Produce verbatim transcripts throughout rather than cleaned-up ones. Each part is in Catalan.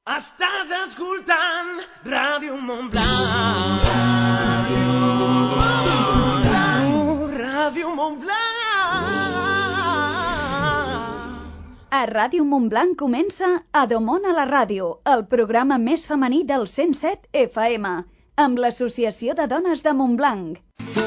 Estàs escoltant Ràdio Montblanc. Ràdio Montblanc. Ràdio Montblanc. A Ràdio Montblanc comença Adomon a la ràdio, el programa més femení del cent set F M, amb l'Associació de Dones de Montblanc.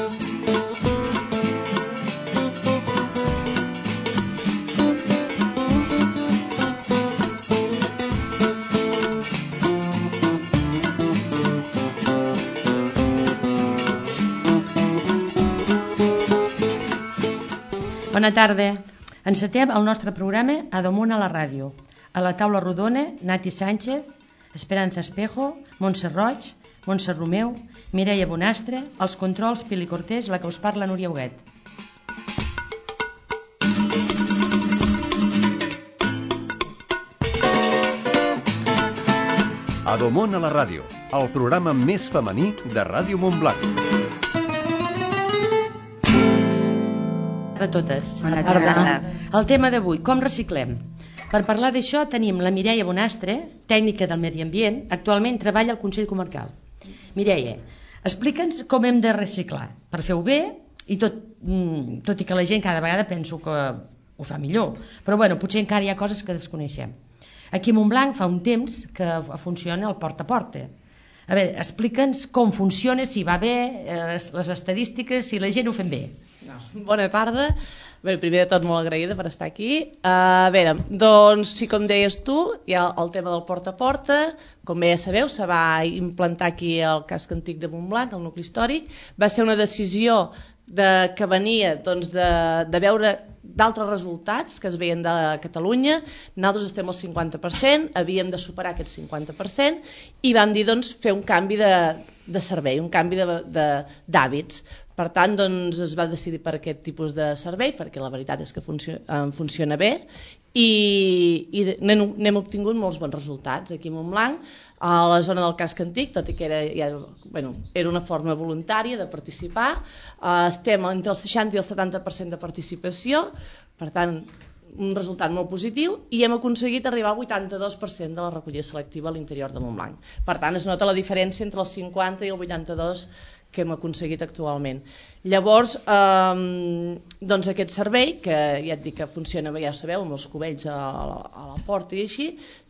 Bona tarda. Encetem el nostre programa Adomon a la ràdio. A la taula rodona, Nati Sánchez, Esperanza Espejo, Montse Roig, Montse Romeu, Mireia Bonastre, els controls Pili Cortés, la que us parla Núria Huguet. Adomon a la ràdio, el programa més femení de Ràdio Montblanc. A totes. Bona tarda. El tema d'avui, com reciclem? Per parlar d'això tenim la Mireia Bonastre, tècnica del medi ambient, actualment treballa al Consell Comarcal. Mireia, explica'ns com hem de reciclar, per fer-ho bé, i tot, tot i que la gent cada vegada penso que ho fa millor, però bueno, potser encara hi ha coses que desconeixem. Aquí a Montblanc fa un temps que funciona el porta a porta. A veure, explica'ns com funciona, si va bé, eh, les estadístiques, si la gent ho fem bé. No. Bona tarda. Bé, primer de tot molt agraïda per estar aquí. Uh, a veure, doncs, sí, com deies tu, hi ha el tema del porta a porta. Com bé ja sabeu, se va implantar aquí al casc antic de Montblanc, el nucli històric. Va ser una decisió de, que venia doncs, de, de veure d'altres resultats que es veien de Catalunya. Nosaltres estem al cinquanta per cent, havíem de superar aquest cinquanta per cent i vam dir doncs, fer un canvi de, de servei, un canvi d'hàbits. Per tant, doncs, es va decidir per aquest tipus de servei, perquè la veritat és que funciona, funciona bé i, i n'hem obtingut molts bons resultats aquí a Montblanc, a la zona del casc antic, tot i que era, ja, bueno, era una forma voluntària de participar. Uh, estem entre el seixanta i el setanta per cent de participació, per tant, un resultat molt positiu, i hem aconseguit arribar al vuitanta-dos per cent de la recollida selectiva a l'interior de Montblanc. Per tant, es nota la diferència entre el cinquanta i el vuitanta-dos que hem aconseguit actualment. Llavors, eh, doncs aquest servei, que ja et dic que funciona, ja ho sabeu, amb els cubells a la, a la porta i així,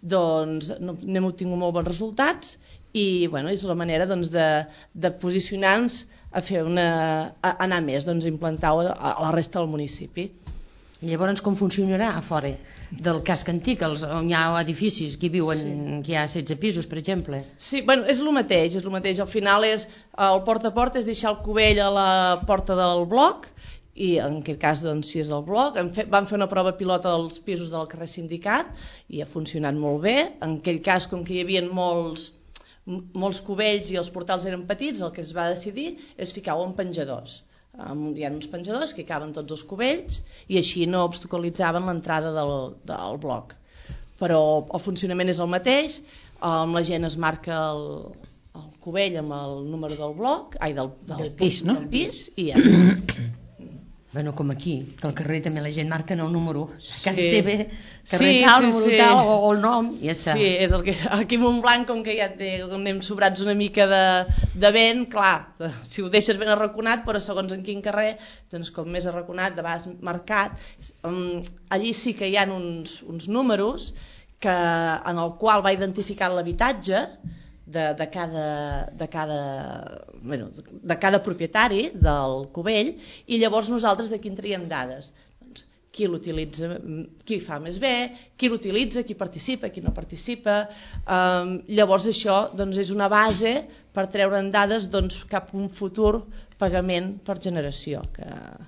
doncs n'hem obtingut molt bons resultats i bueno, és la manera doncs, de, de posicionar-nos a, fer una, a anar més, doncs, a implantar-ho a la resta del municipi. Llavors, com funcionarà a fora del casc antic, els, on hi ha edificis que hi viuen, sí. Que hi ha setze pisos, per exemple? Sí, bueno, és el mateix, és el mateix. Al final, és, el porta a porta és deixar el cubell a la porta del bloc, i en aquest cas, doncs, si és el bloc, fet, vam fer una prova pilota als pisos del carrer Sindicat i ha funcionat molt bé. En aquell cas, com que hi havia molts, molts cubells i els portals eren petits, el que es va decidir és ficar-ho en penjadors. Hi ha uns penjadors que hi caben tots els cubells i així no obstaculitzaven l'entrada del, del bloc. Però el funcionament és el mateix, amb la gent es marca el, el cubell amb el número del bloc, ai, del, del, del pis, no? Del pis i ja. Bueno, com aquí, que al carrer també la gent marca el número, casa sí. seva, carrer sí, tal, sí, número sí. tal, o, o el nom, i ja està. Sí, és el que aquí a Montblanc, com que ja té, anem sobrats una mica de, de vent, clar, si ho deixes ben arraconat, però segons en quin carrer, doncs com més arraconat, de vegades marcat, um, allí sí que hi ha uns, uns números que, en el qual va identificar l'habitatge, De, de, cada, de, cada, bueno, de cada propietari del cubell, i llavors nosaltres d'aquí en traiem dades. Doncs, qui l'utilitza, qui fa més bé, qui l'utilitza, qui participa, qui no participa. Um, llavors això doncs, és una base per treure'n dades doncs, cap a un futur pagament per generació, que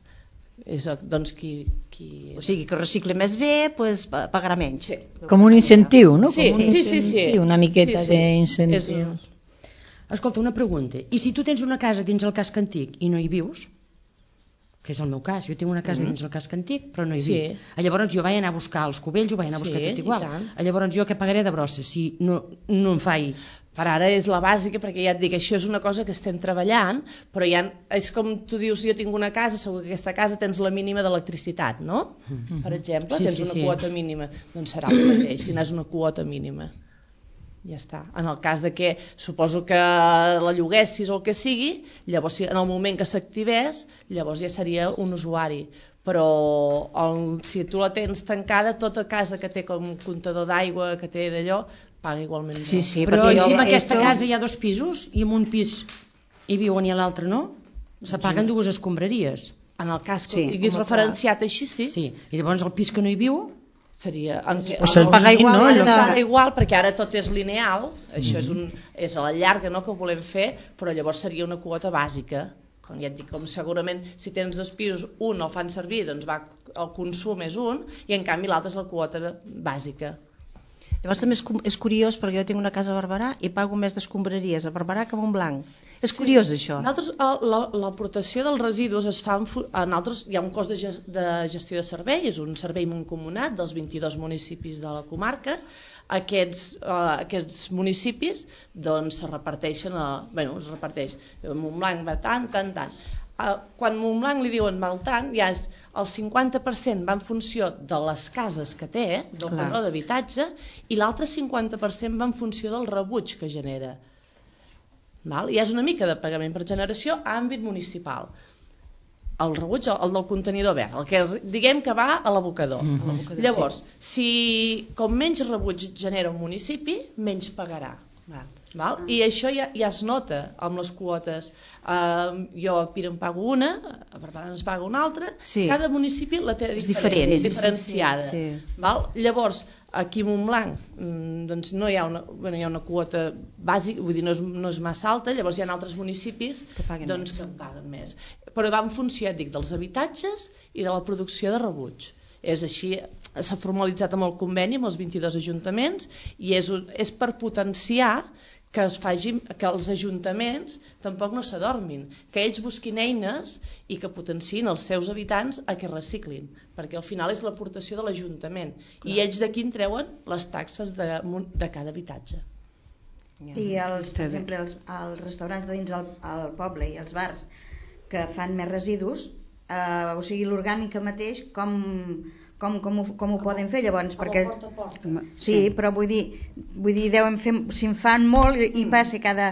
és doncs, qui, qui... O sigui, que recicle més bé, pues, pagarà menys. Sí. Com un incentiu, no? Sí, Com un sí, sí, sí. Una miqueta sí, sí. d'incentiu. Un... Escolta, una pregunta. I si tu tens una casa dins el casc antic i no hi vius? Que és el meu cas. Jo tinc una casa mm. dins el casc antic, però no hi sí. viu. Llavors jo vaig anar a buscar els cubells, ho vaig anar a buscar sí, tot igual. Llavors jo que pagaré de brossa si no, no em faig... Per ara és la bàsica, perquè ja et dic, això és una cosa que estem treballant, però ja és com tu dius, jo tinc una casa, segur que aquesta casa tens la mínima d'electricitat, no? Mm-hmm. Per exemple, sí, tens sí, una sí. quota mínima, doncs serà el mateix, si n'has una quota mínima. Ja està. En el cas de que, suposo que la lloguessis o el que sigui, llavors en el moment que s'activés, llavors ja seria un usuari. Però el, si tu la tens tancada, tota casa que té com comptador d'aigua, que té d'allò, paga igualment. Sí, sí, Però perquè si jo- en aquesta esto- casa hi ha dos pisos i en un pis hi viuen i a l'altre no, se paguen dues escombraries. En el cas que Sí, ho tinguis home, referenciat així, sí, Sí, i llavors el pis que no hi viu, seria... En, Pues se'l paga igual, no? ja Ara està. paga igual, perquè ara tot és lineal, això és, un, és a la llarga, no?, que ho volem fer, però llavors seria una quota bàsica. Com ja et dic, com segurament si tens dos pisos, un el fan servir, doncs va, el consum és un, i en canvi l'altre és la quota bàsica. Llavors també és, cu- és curiós perquè jo tinc una casa a Barberà i pago més d'escombraries a Barberà que a Montblanc. És curiós això. Nosaltres, el- la- l'aportació dels residus es fa en, fu- a nosaltres hi ha un cost de, ge- de gestió de servei, és un servei mancomunat dels vint-i-dos municipis de la comarca. Aquests, eh, aquests municipis doncs se reparteixen, a, bueno, es reparteix, Montblanc va tant, tant, tant. Eh, quan Montblanc li diuen val tant, ja és el cinquanta per cent va en funció de les cases que té, del Clar. padró d'habitatge, i l'altre cinquanta per cent va en funció del rebuig que genera. Val? I és una mica de pagament per generació a àmbit municipal. El rebuig, el del contenidor verd, el que diguem que va a l'abocador. A l'abocador, Llavors, si com menys rebuig genera un municipi, menys pagarà. Val. Val? I això ja, ja es nota amb les quotes. Uh, jo a Pira en pago una, a Barberà ens paga una altra, Sí. cada municipi la té És diferent, diferent, sí, sí, diferenciada. sí, sí. Val? Llavors, aquí a Montblanc mm, doncs no hi ha una, bueno, hi ha una quota bàsica, vull dir, no és, no és massa alta, llavors hi ha altres municipis Que paguen doncs, més. que en paguen més. Però va en funció, et dic, dels habitatges i de la producció de rebuig. És així, s'ha formalitzat amb el conveni amb els vint-i-dos ajuntaments i és, un, és per potenciar que, es faci, que els ajuntaments tampoc no s'adormin, que ells busquin eines i que potenciïn els seus habitants a que reciclin, perquè al final és l'aportació de l'Ajuntament i ells d'aquí en treuen les taxes de, de cada habitatge. I els, per exemple, els, els restaurants de dins el, el poble i els bars que fan més residus, eh, o sigui, l'orgànica mateix, com, com, com, ho, com ho poden fer llavors? Perquè, porta a porta. sí, però vull dir, vull dir deuen fer, si en fan molt i, i passa cada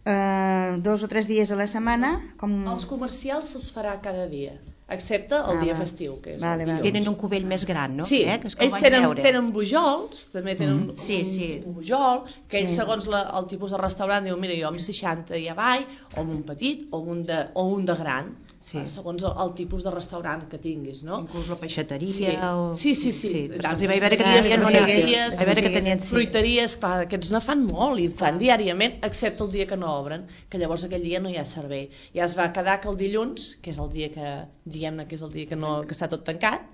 eh, dos o tres dies a la setmana, com... Els comercials es farà cada dia, excepte el Ah, dia va. festiu, que és Vale, el vale. dilluns. Tenen un cubell més gran, no? Sí, eh? Que és que ho ells vaig tenen, veure. tenen bujols, també tenen un, Sí, sí. un bujol, que ells Sí. segons la, el tipus de restaurant diuen, mira, jo amb seixanta ja vaig, o amb un petit, o amb un de, o un de gran, Sí. segons el, el tipus de restaurant que tinguis, no? Inclús la peixateria. Sí. O... Sí, sí, sí. Però els hi vaig veure que Fruiteries, tenien una... fruiteries, Vaig veure que tenien... Sí. Fruiteries, clar, aquests ne fan molt i fan diàriament, excepte el dia que no obren, que llavors aquell dia no hi ha servei. Ja es va quedar que el dilluns, que és el dia que, diguem-ne que és el dia que, no, que està tot tancat,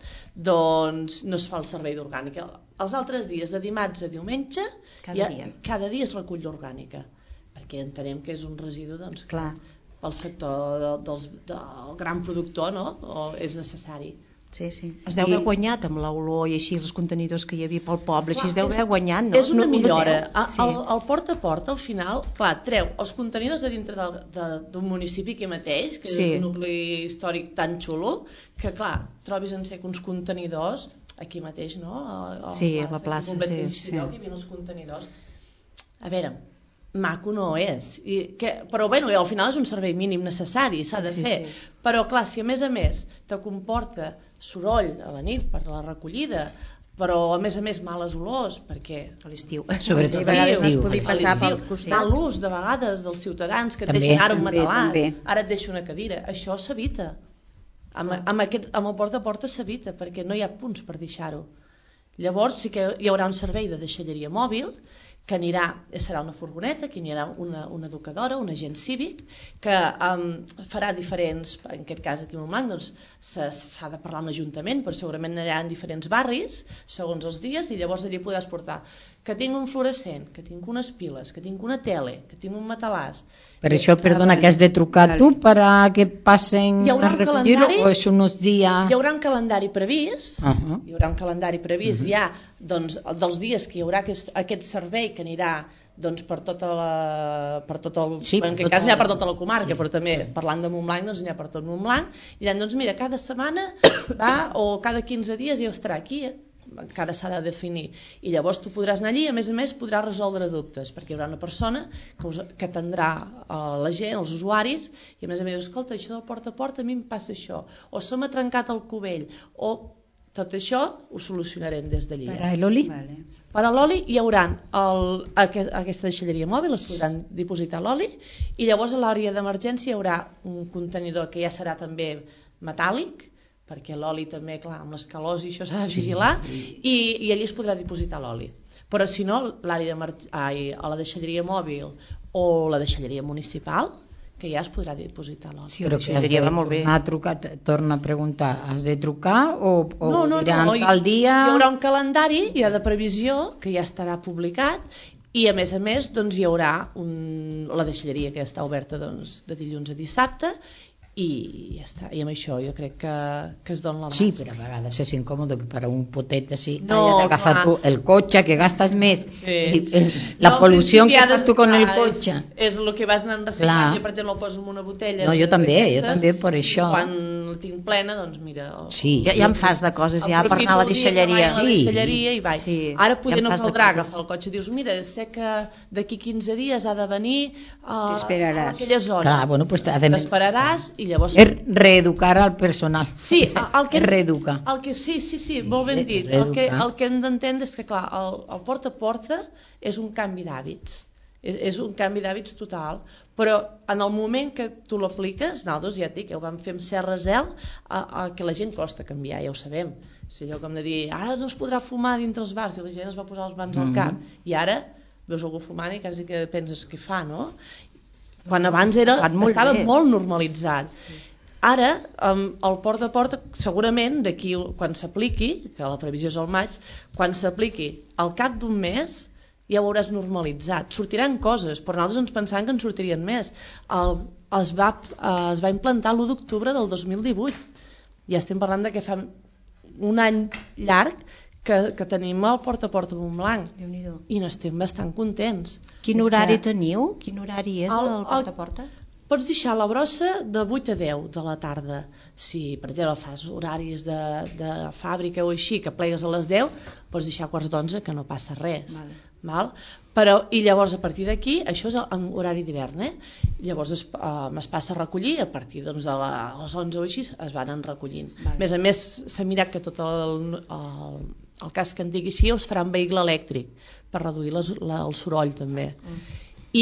doncs no es fa el servei d'orgànica. Els altres dies, de dimarts a diumenge, Cada ja, dia. cada dia es recull l'orgànica, perquè entenem que és un residu, doncs, Clar. pel sector de, dels, del gran productor, no? O és necessari. Sí, sí. Es deu haver I- guanyat amb l'olor i així els contenidors que hi havia pel poble, Clar, així es deu és- haver guanyat, no? És una No- ho millora. noteu? A- Sí. El, el porta a porta, al final, clar, treu els contenidors de dintre del- de- d'un municipi aquí mateix, que Sí. és un nucli històric tan xulo, que clar, trobis en sec uns contenidors aquí mateix, no? A, a Sí, a la aquí plaça, al Bombet sí, Creixelló, sí. que hi havia els contenidors. A veure, maco no és, I que, però bueno, al final és un servei mínim necessari, s'ha de Sí, sí, fer, sí. però clar, si a més a més te comporta soroll a la nit per la recollida, però a més a més males olors, perquè A l'estiu. Sí, Sobretot a a vegades no es l'estiu. podia a passar pel l'estiu, costat. mal ús de vegades dels ciutadans que et També, deixen ara un també, matalàs, també. ara et deixo una cadira, això s'evita. Amb, amb, aquest, amb el porta a porta s'evita perquè no hi ha punts per deixar-ho. Llavors sí que hi haurà un servei de deixalleria mòbil que anirà, serà una furgoneta, que hi anirà una, una educadora, un agent cívic, que um, farà diferents, en aquest cas aquí a Montblanc, doncs s'ha de parlar amb l'Ajuntament, però segurament anirà en diferents barris, segons els dies, i llavors allí podràs portar que tinc un fluorescent, que tinc unes piles, que tinc una tele, que tinc un matalàs. Per això, perdona, que has de trucar tu para que pasen Hi haurà a un recollir-ho calendari? o és unos días... Hi haurà un calendari previst, Uh -huh. hi haurà un calendari previst ja doncs, dels dies que hi haurà aquest, aquest servei que anirà doncs, per tota la, per tot el, Sí, en per aquest tota cas n'hi ha la- per tota la comarca, però també parlant de Montblanc doncs n'hi ha per tot Montblanc, i diran, doncs mira, cada setmana va, o cada quinze dies ja estarà aquí, encara s'ha de definir. I llavors tu podràs anar allí i a més a més podràs resoldre dubtes, perquè hi haurà una persona que, us, que atendrà uh, la gent, els usuaris, i a més a més, escolta, això del porta a porta a mi em passa això, o se m'ha trencat el cubell, o tot això ho solucionarem des d'allí. Per a l'oli? Vale. Per a l'oli hi haurà el, aquest, aquesta deixalleria mòbil, es podran dipositar l'oli, i llavors a l'àrea d'emergència hi haurà un contenidor que ja serà també metàl·lic, perquè l'oli també, clar, amb les calors i això s'ha de vigilar, i, i allí es podrà dipositar l'oli. Però si no, l'àrea a la deixalleria mòbil o la deixalleria municipal, que ja es podrà dipositar l'oli. Sí, però que has de tornar a trucar, torna a preguntar, has de trucar o, o no, no, diran no, tal dia? Hi haurà un calendari ja de previsió que ja estarà publicat i a més a més doncs, hi haurà un, la deixalleria que està oberta doncs, de dilluns a dissabte i ja està, i amb això jo crec que, que es dona l'abast. Sí, però a vegades és incòmode que per a un potet així no, haya d'agafar tu el cotxe, que gastes més, sí. i, el, la no, pol·lució que fas tu con clar, el cotxe. És, és el que vas anant reciclant, jo per exemple el poso en una botella. No, jo també, jo també per això. Quan el tinc plena, doncs mira... El, sí. Ja, ja em fas de coses ja per anar a la deixalleria. Sí. A la deixalleria i vaig. Sí. Ara poder ja no caldrà agafar el cotxe, dius, mira, sé que d'aquí quinze dies ha de venir uh, a aquella zona. Clar, bueno, pues, t'esperaràs i llavors... Er, reeducar al personal. Sí, el que, reeducar. El que, sí, sí, sí, molt ben dit. El que, el que hem d'entendre és que, clar, el, el porta a porta és un canvi d'hàbits. És, és un canvi d'hàbits total, però en el moment que tu l'apliques, nosaltres ja et dic, ho vam fer amb cert recel, a, a que la gent costa canviar, ja ho sabem. És allò com de dir, ara no es podrà fumar dintre els bars, i la gent es va posar les mans al cap, mm. i ara veus algú fumant i quasi que penses què fa, no? Quan abans era, molt estava bé. Molt normalitzat. Sí. Ara, um, el porta a porta, segurament, d'aquí quan s'apliqui, que la previsió és al maig, quan s'apliqui al cap d'un mes, ja ho hauràs normalitzat. Sortiran coses, però nosaltres ens pensàvem que en sortirien més. El, es, va, uh, es va implantar l'u d'octubre del dos mil divuit. Ja estem parlant de que fa un any llarg que, que tenim el porta a porta a Montblanc. I n'estem bastant contents. Quin horari que... teniu? Quin horari és el, el porta a porta? Pots deixar la brossa de vuit a deu de la tarda. Si, per exemple, fas horaris de, de fàbrica o així, que plegues a les deu, pots deixar a quarts d'onze, que no passa res. Vale. Val? Però, i llavors, a partir d'aquí, això és en horari d'hivern, eh? Llavors es, eh, es passa a recollir, a partir doncs, de la, les onze o així es van recollint. Vale. A més a més, s'ha mirat que tot el, el, el cas que en digui així es farà amb vehicle elèctric, per reduir les, la, el soroll, també. Mm.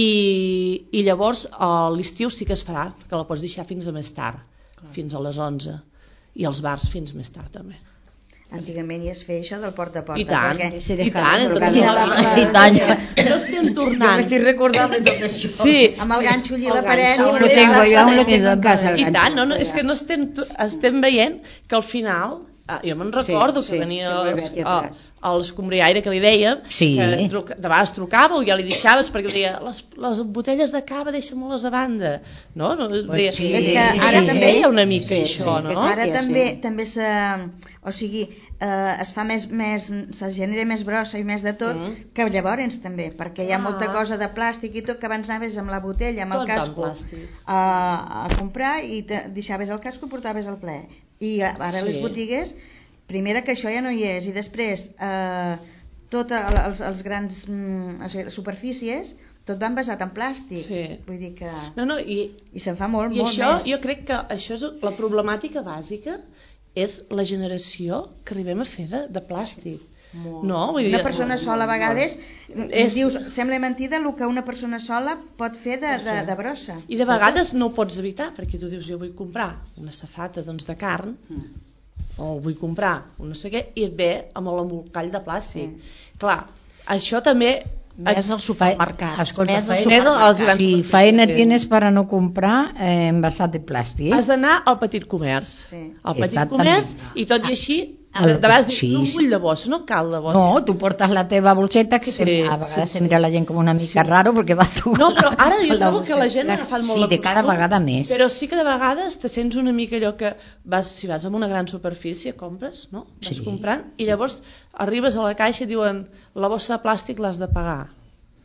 I, i llavors a l'estiu sí que es farà, que la pots deixar fins a més tard, clar. Fins a les onze, i els bars fins més tard també. Antigament ja es feia això del porta a porta. I tant, perquè... i tant, i tant. No estem tornant. Jo m'estic recordant de tot això. Sí. Amb el ganxo allí a la paret. Aún lo tengo, yo aún lo tengo en casa. I tant, no, no, és que no estem, estem veient que al final... Ah, jo me'n recordo sí, que sí, venia els, els, els escombriaire que li dèiem, sí. que truca, de vegades trucava o ja li deixaves perquè deia, les, les botelles de cava deixa-me-les a banda, no? no deia, sí, és que ara sí, també hi ha una mica sí, això, sí, no? Ara també també se, o sigui, eh, es fa més, més, se genera més brossa i més de tot, mm. que llavors també, perquè hi ha ah. molta cosa de plàstic i tot, que abans anaves amb la botella, amb tot el casco, a, a comprar i te, deixaves el casco i portaves el ple. I ara sí. Les botigues, primera que això ja no hi és, i després eh, tots els, els grans mm, o sigui, les superfícies, tot van basat en plàstic. Sí. Vull dir que... No, no, i, I se'n fa molt, i molt això, més. Jo crec que això és la problemàtica bàsica, és la generació que arribem a fer de, de plàstic. Molt. No, vull dir, una persona sola a vegades és... dius, sembla mentida el que una persona sola pot fer de, de, de brossa. I de vegades no ho pots evitar, perquè tu dius, jo vull comprar una safata doncs, de carn, mm. o vull comprar un no sé què, i et ve amb l'embolcall de plàstic. Sí. Clar, això també... Més als supermercats. Més als supermercats. Si faena tienes para no comprar eh, envasat de plàstic. Has d'anar al petit comerç. Sí. Al petit comerç, i tot i així... El, de vegades sí, no vull de bossa, no cal de bossa. No, tu portes la teva bolseta que sí, te, a vegades sí, sí. Se mira la gent com una mica sí. Raro perquè va tu. No, però ara jo trobo que la gent ha agafat molt sí, la de cada vegada més. Però sí que de vegades te sents una mica allò que vas, si vas a una gran superfície compres, no? Vas sí. comprant i llavors arribes a la caixa i diuen la bossa de plàstic l'has de pagar.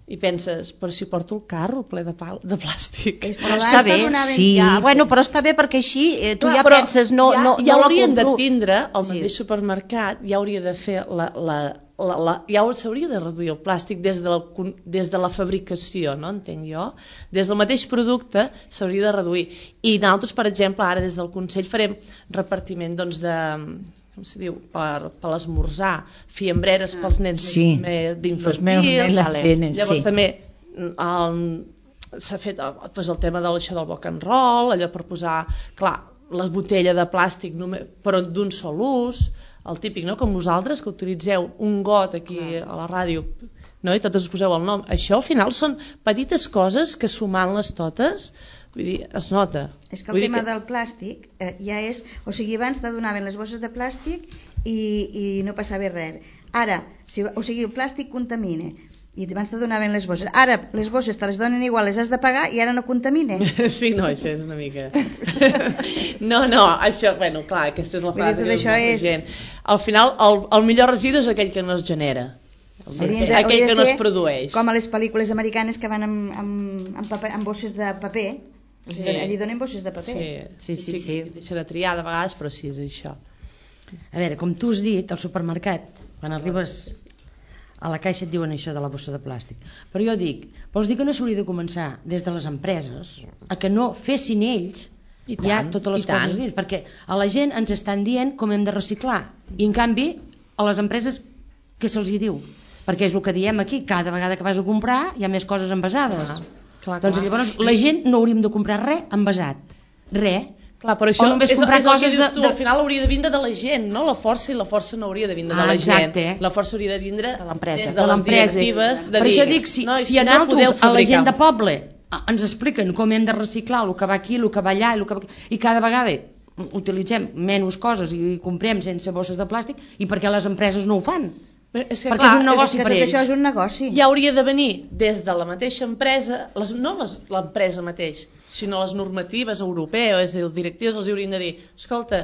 i penses, però si porto el carro ple de, pal, de plàstic. Però està bé, sí. Ja, bueno, però està bé perquè així eh, tu Clar, ja penses, no, ja, no, ja no la haurien compro. de tindre, al sí. mateix supermercat, ja hauria de fer la... la, la, la ja s'hauria de reduir el plàstic des de, la, des de la fabricació, no entenc jo? Des del mateix producte s'hauria de reduir. I nosaltres, per exemple, ara des del Consell farem repartiment doncs, de... com se diu, per, per l'esmorzar, fiambreres pels nens sí. d'infantil, vale. llavors sí. també el, s'ha fet pues, el tema de això del rock and roll, allò per posar, clar, les botelles de plàstic només, però d'un sol ús, el típic, no? Com vosaltres que utilitzeu un got aquí a la ràdio, no? I totes us poseu el nom, això al final són petites coses que sumant-les totes vull dir, es nota. És que el vull tema que... del plàstic eh, ja és... O sigui, abans te donaven les bosses de plàstic i, i no passava res. Ara, si, o sigui, el plàstic contamina i abans te donaven les bosses. Ara, les bosses te les donen igual, les has de pagar i ara no contamina. Sí, no, això és una mica... No, no, això... Bueno, clar, aquesta és la frase que diu molta és... gent. Al final, el, el millor residu és aquell que no es genera. Sí, sí. Aquell que no es produeix. Com a les pel·lícules americanes que van amb, amb, amb, paper, amb bosses de paper. Sí. Allí donen bosses de paper. Sí, sí, sí. sí, sí. Deixen de triar de vegades, però sí, és això. A veure, com tu has dit, al supermercat, quan arribes a la caixa et diuen això de la bossa de plàstic. Però jo dic, vols dir que no s'hauria de començar des de les empreses a que no fessin ells I tant, ja totes les coses dins? Perquè a la gent ens estan dient com hem de reciclar. I en canvi, a les empreses, què se'ls hi diu? Perquè és el que diem aquí, cada vegada que vas a comprar hi ha més coses envasades. Ah. Clar, doncs clar. Llavors la gent no hauríem de comprar res envasat, res. Clar, però això és, és, comprar és el coses que dius tu, de, de... al final hauria de vindre de la gent, no la força, i la força no hauria de vindre ah, de la exacte. gent. La força hauria de vindre de l'empresa, des de, de les directives. De per dir, això dic, si, no, si a nosaltres, a la gent de poble, ens expliquen com hem de reciclar el que va aquí, el que va allà, el que va... i cada vegada utilitzem menys coses i comprem sense bosses de plàstic, i perquè les empreses no ho fan? És que, perquè clar, és un negoci és per ells. Tot això és un negoci. Ja hauria de venir des de la mateixa empresa, les, no l'empresa mateix, sinó les normatives europees i els directius els haurien de dir, escolta,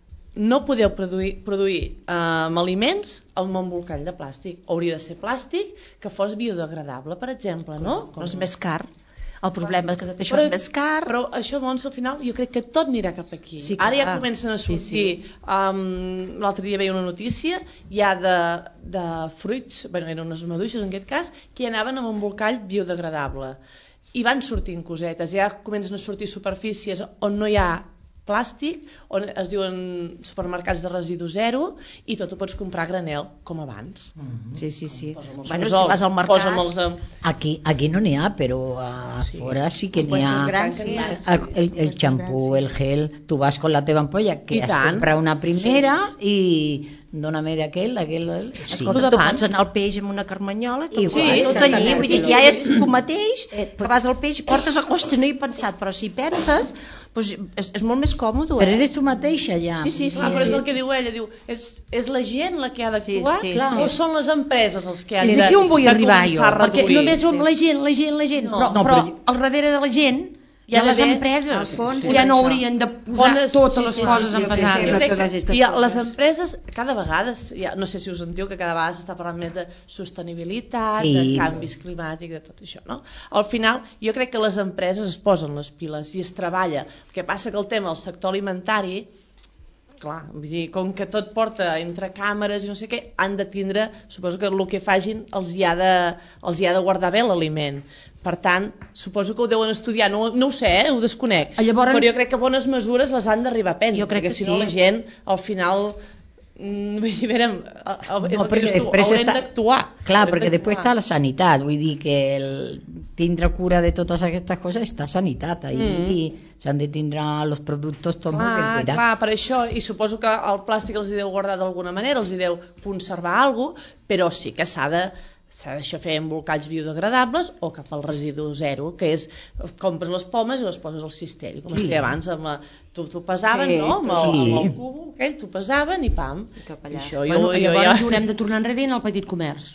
no podeu produir, produir eh, aliments amb embolcall de plàstic. Hauria de ser plàstic que fos biodegradable, per exemple, no? Com és més car. El problema és que tot això però, és més car. Però això, Montse, al final, jo crec que tot anirà cap aquí. Sí, ara ja comencen a sortir... Sí, sí. Um, l'altre dia veia una notícia ja de, de fruits, bueno, eren unes maduixes en aquest cas, que ja anaven amb un embolcall biodegradable. I van sortint cosetes, ja comencen a sortir superfícies on no hi ha plàstic, on es diuen supermercats de residu zero i tot ho pots comprar a granel, com abans. Mm-hmm. Sí, sí, sí. Bueno, si vas al mercat... Amb... Aquí, aquí no n'hi ha, però afuera sí, sí que n'hi ha. Grans, sí. El, el, el xampú, el gel, tu vas con la teva ampolla, que I has tant. comprat una primera sí. i... dóname d'aquell, d'aquell... Sí. Escolta, tu pots anar al peix amb una carmanyola i tot, sí, tot allí, vull dir, ja és tu mateix, que vas al peix i portes a costa, no hi he pensat, però si penses, doncs és, és molt més còmode. Però eres tu mateixa ja. Sí, sí, sí. Ah, però és el que diu ella, diu, és, és la gent la que ha d'actuar sí, sí, o sí. són les empreses els que han de, de, de començar arribar jo, a reduir? Perquè només som sí. la gent, la gent, la gent, no, però, no, però, però al darrere de la gent hi ha les empreses, fons, ja no haurien de posar Bones, totes sí, les sí, coses sí, envasades. Sí, sí, sí. I les empreses, cada vegada, ja, no sé si us sentiu que cada vegada s'està parlant més de sostenibilitat, sí. de canvis climàtics, de tot això, no? Al final, jo crec que les empreses es posen les piles i es treballa. El que passa que el tema del sector alimentari, clar, vull dir, com que tot porta entre càmeres i no sé què, han de tindre, suposo que el que facin els hi ha de, els hi ha de guardar bé l'aliment. Per tant, suposo que ho deuen estudiar, no, no ho sé, eh? Ho desconec, llavors... però jo crec que bones mesures les han d'arribar a prendre, jo crec que si no sí. la gent al final... Mm, vull dir, verem, és no, el que dius tu, haurem està... d'actuar. Clar, perquè després està la sanitat, vull dir que el... tindre cura de totes aquestes coses està sanitat, i mm. s'han de tindre els productes tot molt ben cuidats. Clar, per això, i suposo que el plàstic els hi deu guardar d'alguna manera, els hi deu conservar alguna cosa, però sí que s'ha de s'ha d'això fer embolcalls biodegradables o cap al residu zero, que és compres les pomes i les poses al cisteri, com sí. es feia abans amb la... tu, tu pesaven, sí, no? Amb el, sí. amb el cubo aquell, tu pesaven i pam. I això, bueno, jo, llavors jo, ja... haurem de tornar enrere en el petit comerç.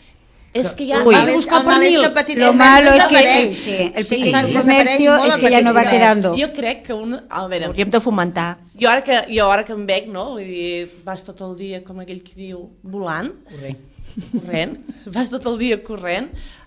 Es que ya Uy, vas a buscar por mil. Lo malo es que sí, el pequeño sí, comercio es que ya no va quedando. Jo crec que un... A veure, hauríem de fomentar. Jo ara que, jo ara que em veig, no? Vull dir, vas tot el dia, com aquell que diu, volant. Corrent. Corrent. Vas tot el dia corrent.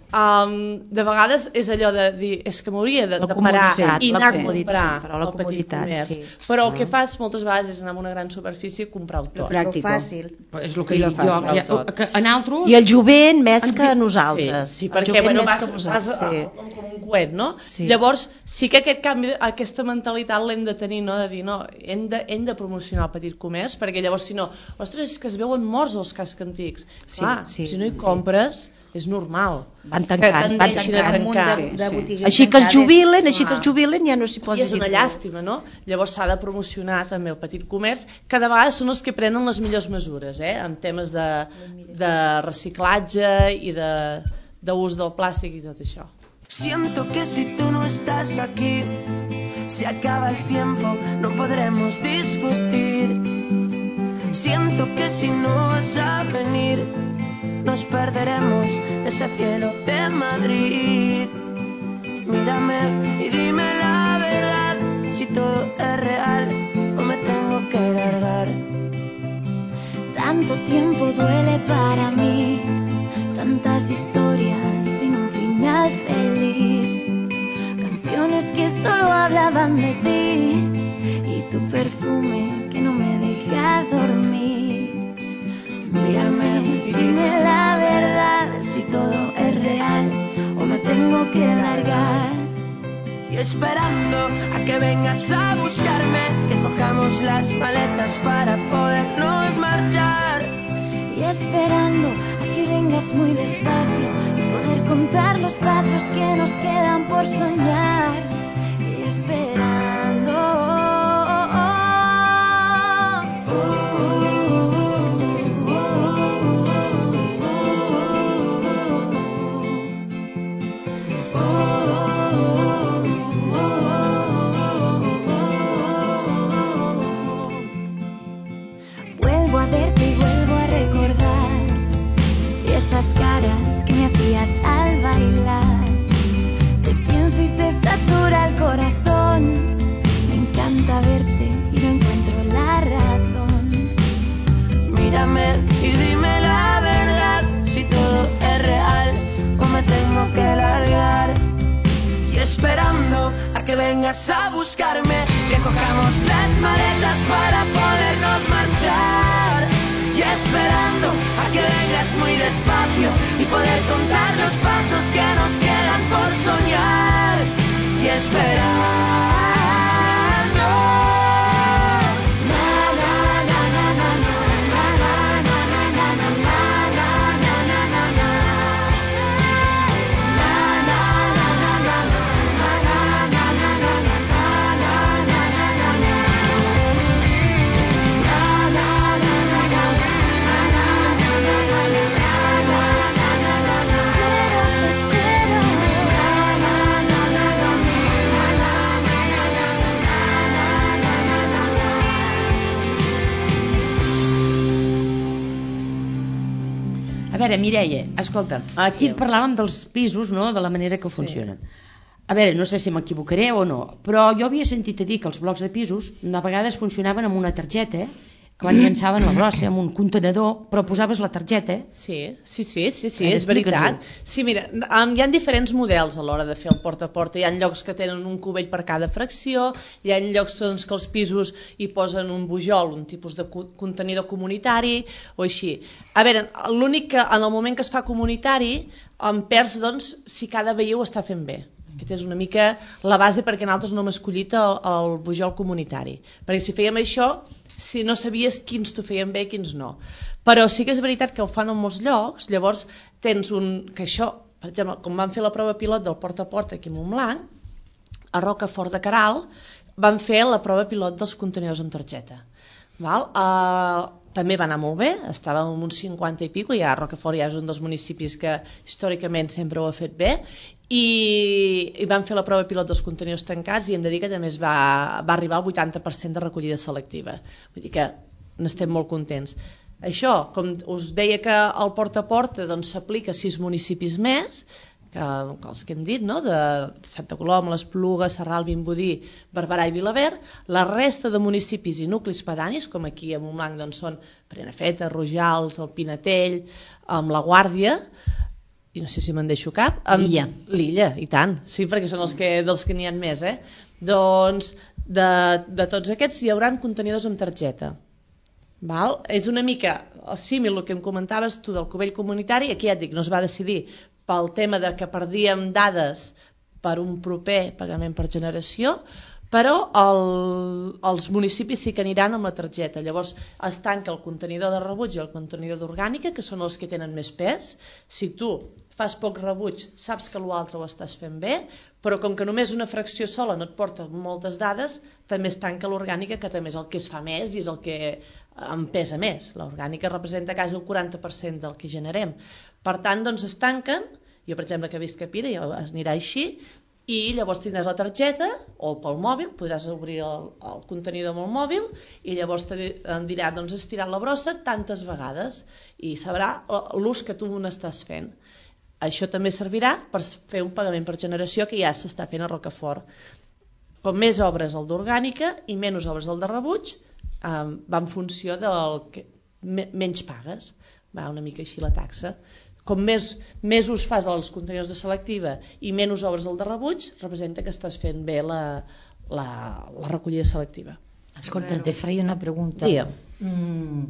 Um, de vegades és allò de dir és que m'hauria de, de parar i anar a comprar al petit comerç, sí. Però el que fas moltes vegades és anar a una gran superfície i comprar-ho tot. Pràctic. Fàcil. És el que jo, jo, jo que en altres... I el jovent més que nosaltres. Sí, sí, perquè bueno, vas, vas a, sí. com, com un coet, no? Sí. Llavors sí que aquest canvi, aquesta mentalitat l'hem de tenir, no? De dir, no, hem de, hem de promocionar el petit comerç, perquè llavors si no, ostres, és que es veuen morts els cascs antics. Sí, clar, sí, si no hi compres... Sí. És normal. Van tancant, van tancant. tancar. De, de sí. Així que es jubilen, així que es jubilen ja no s'hi posa. I és una llàstima, no? Llavors s'ha de promocionar també el petit comerç. Cada vegada són els que prenen les millors mesures, eh? En temes de, de reciclatge i de, de ús del plàstic i tot això. Siento que si tú no estás aquí, se acaba el tiempo, no podremos discutir. Siento que si no vas a venir, nos perderemos de ese cielo de Madrid. Mírame y dime la verdad, si todo es real o me tengo que largar. Tanto tiempo duele para mí, tantas historias sin un final feliz, canciones que solo hablaban de ti y tu perfume que no me deja dormir. Mírame y dime la verdad, si todo es real o me tengo que largar. Y esperando a que vengas a buscarme, que cojamos las maletas para podernos marchar. Y esperando a que vengas muy despacio y poder contar los pasos que nos quedan por soñar. Y esperando... al bailar, te pienso y se satura el corazón. Me encanta verte y no encuentro la razón. Mírame y dime la verdad, si todo es real o me tengo que largar. Y esperando a que vengas a buscarme, que cojamos las maletas para podernos marchar. Y esperando a que vengas muy despacio y poder contar los pasos que nos quedan por soñar. Y esperando. A veure, Mireia, escolta, aquí parlàvem dels pisos, no?, de la manera que funcionen. A veure, no sé si m'equivocaré o no, però jo havia sentit a dir que els blocs de pisos a vegades funcionaven amb una targeta, que van llançaven la brossa amb un contenedor, però posaves la targeta. Sí, sí, sí, sí, sí, és veritat. Sí, mira, hi ha diferents models a l'hora de fer el porta a porta. Hi ha llocs que tenen un cubell per cada fracció, hi ha llocs doncs, que els pisos hi posen un bujol, un tipus de contenidor comunitari o així. A veure, l'únic que en el moment que es fa comunitari em perds doncs, si cada veí ho està fent bé. Aquesta és una mica la base perquè nosaltres no hem escollit el, el bujol comunitari. Perquè si fèiem això, si no sabies quins t'ho feien bé i quins no. Però sí que és veritat que ho fan en molts llocs, llavors tens un... que això, per exemple, com van fer la prova pilot del porta a porta aquí a Montblanc, a Rocafort de Queralt van fer la prova pilot dels contenidors amb targeta. Val? Uh, també va anar molt bé, estàvem en uns cinquanta i pico, ja Rocafort ja és un dels municipis que històricament sempre ho ha fet bé, i, i van fer la prova pilot dels contenidors tancats i hem de dir que també es va, va arribar al vuitanta per cent de recollida selectiva. Vull dir que n'estem molt contents. Això, com us deia que el porta a porta doncs, s'aplica a sis municipis més, que, que els que hem dit, no? De Santa Coloma, l'Espluga, Sarral, Vimbodí, Barberà i Vilaverd. La resta de municipis i nuclis pedanis, com aquí a Montblanc doncs, són Prenafeta, Rojals, el Pinatell, amb la Guàrdia, i no sé si me'n deixo cap, amb L'Illa. L'Illa, i tant, sí, perquè són els que, dels que n'hi ha més, eh? Doncs de, de tots aquests hi haurà contenidors amb targeta. Val? És una mica el símil el que em comentaves tu del cubell comunitari. Aquí ja et dic, no es va decidir pel tema de que perdíem dades per un proper pagament per generació, però el, els municipis sí que aniran amb la targeta. Llavors es tanca el contenidor de rebuig i el contenidor d'orgànica, que són els que tenen més pes. Si tu fas poc rebuig, saps que l'altre ho estàs fent bé, però com que només una fracció sola no et porta moltes dades, també es tanca l'orgànica, que també és el que es fa més i és el que em pesa més. L'orgànica representa quasi el quaranta per cent del que generem. Per tant, doncs es tanquen. Jo, per exemple, que visc a Pira, ja anirà així, i llavors tindràs la targeta o pel mòbil, podràs obrir el, el contenidor amb el mòbil i llavors em dirà, doncs has tirat la brossa tantes vegades i sabrà l'ús que tu n'estàs fent. Això també servirà per fer un pagament per generació que ja s'està fent a Rocafort. Com més obres el d'orgànica i menys obres el de rebuig, eh, va en funció del que menys pagues, va una mica així la taxa. Com més, més ús fas dels contenidors de selectiva i menys obres el de rebuig, representa que estàs fent bé la, la, la recollida selectiva. Escolta, te faig una pregunta. Digue'm. Mm,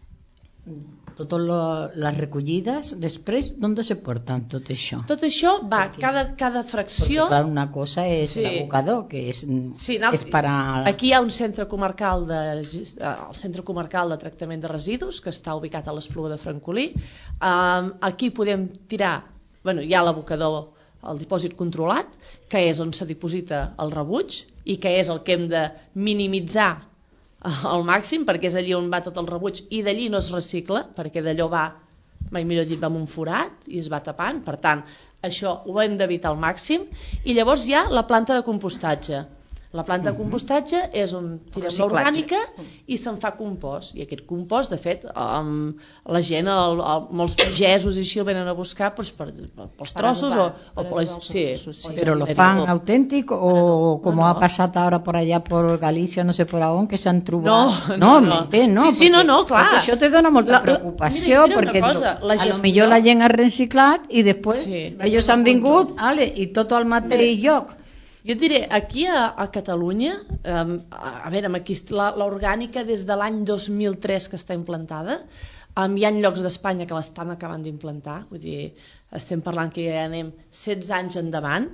totes les recollides, després, d'on se porten tot això? Tot això va, cada, cada fracció... Perquè, clar, una cosa és sí. l'abocador, que és, sí, no, és per a... Aquí hi ha un centre comarcal de, el centre comarcal de tractament de residus, que està ubicat a l'Espluga de Francolí. Um, aquí podem tirar... Bueno, hi ha l'abocador, el dipòsit controlat, que és on se diposita el rebuig i que és el que hem de minimitzar al màxim, perquè és allí on va tot el rebuig i d'allí no es recicla, perquè d'allò va, mai millor dit, va amb un forat i es va tapant. Per tant, això ho hem d'evitar al màxim. I llavors hi ha la planta de compostatge. La planta de compostatge és on tirem l'orgànica i se'n fa compost. I aquest compost, de fet, um, la gent, el, el, molts pagesos i així el venen a buscar pues, per, per, pels trossos o, o per les... Sí, sí. Pero lo fan auténtico o como no, no. ha pasado ahora por allá por Galicia, no sé por on, que s'han trobat... No, no, no. Bé, no, sí, sí, no, no, clar. Això te dona molta la, preocupació, mira, mira perquè cosa, lo, a lo millor la gent ha reciclat i després sí, ells han vingut ale, i tot al mateix lloc. Jo et diré, aquí a, a Catalunya, um, a, a veure, aquí l'orgànica des de l'any dos mil tres que està implantada, um, hi ha llocs d'Espanya que l'estan acabant d'implantar, vull dir, estem parlant que ja anem setze anys endavant.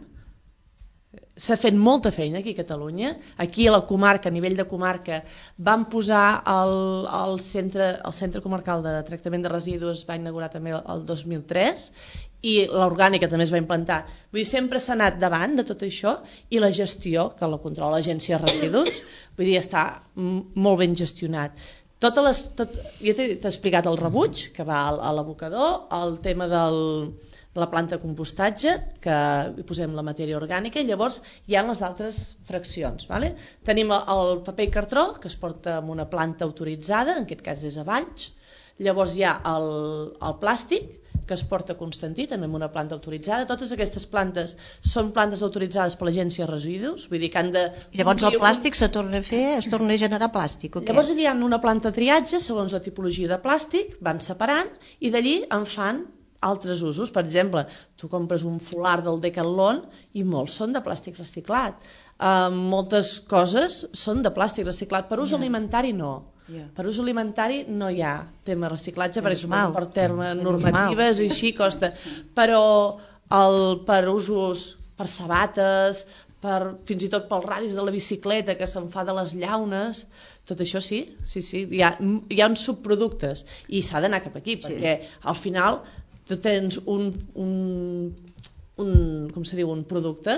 S'ha fet molta feina aquí a Catalunya. Aquí a la comarca, a nivell de comarca, van posar el, el, centre, el centre comarcal de tractament de residus, va inaugurar també el dos mil tres, i l'orgànica també es va implantar. Vull dir, sempre s'ha anat davant de tot això i la gestió, que la controla l'Agència de Residus, vull dir, està molt ben gestionat. Totes les, tot, jo t'he explicat el rebuig, que va a l'abocador, el tema del... la planta de compostatge, que hi posem la matèria orgànica, i llavors hi ha les altres fraccions. Vale? Tenim el paper i cartró, que es porta en una planta autoritzada, en aquest cas és a Valls. Llavors hi ha el, el plàstic, que es porta a Constantí, també en una planta autoritzada. Totes aquestes plantes són plantes autoritzades per l'Agència de Residus, vull dir que han de... Llavors el plàstic se torna a fer, es torna a generar plàstic, o què? Llavors hi ha una planta de triatge, segons la tipologia de plàstic, van separant, i d'allí en fan altres usos. Per exemple, tu compres un folar del Decathlon i molts són de plàstic reciclat. Uh, moltes coses són de plàstic reciclat. Per ús yeah. alimentari no. Yeah. Per ús alimentari no hi ha tema reciclatge, perquè suposo per termes normatives i així costa. Però el, per usos, per sabates, per, fins i tot pels radis de la bicicleta que se'n fa de les llaunes, tot això sí, sí, sí. Hi ha, hi ha uns subproductes i s'ha d'anar cap aquí, sí. perquè al final tu tens un, un, un, com se diu, un producte,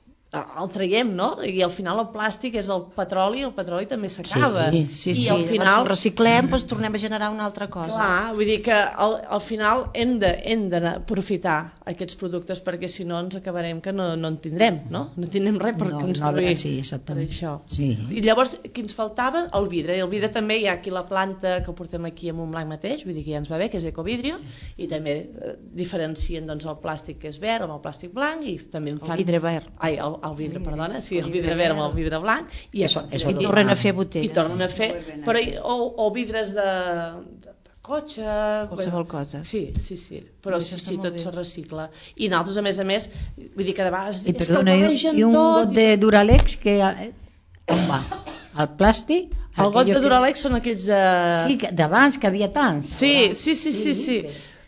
el traiem, no? I al final el plàstic és el petroli, el petroli també s'acaba. Sí, sí, I sí. al final el reciclem, doncs tornem a generar una altra cosa. Clar, vull dir que al, al final hem de, hem d'aprofitar aquests productes, perquè si no ens acabarem que no, no en tindrem, no? No tindrem res per no, construir. No, sí, exactament. Per això. Sí. I llavors, què ens faltava? El vidre. I el vidre també hi ha aquí la planta que portem aquí a Montblanc mateix, vull dir que ja ens va bé, que és Ecovidrio, i també eh, diferencien doncs, el plàstic que és verd amb el plàstic blanc, i també en fan... El vidre verd. Ai, el, el vidre, perdona, sí, el vidre verd amb el vidre blanc, i, això, això i tornen a fer botelles. I tornen a fer, però, o, o vidres de, de cotxe... Qualsevol cosa. Sí, sí, sí, però sí, sí, tot se recicla. I nosaltres, a més a més, vull dir que de vegades... I, perdona, i un got de Duralex que... On va? El plàstic? El got de Duralex són aquells de... Sí, d'abans que havia tants. Sí, sí, sí, sí, sí.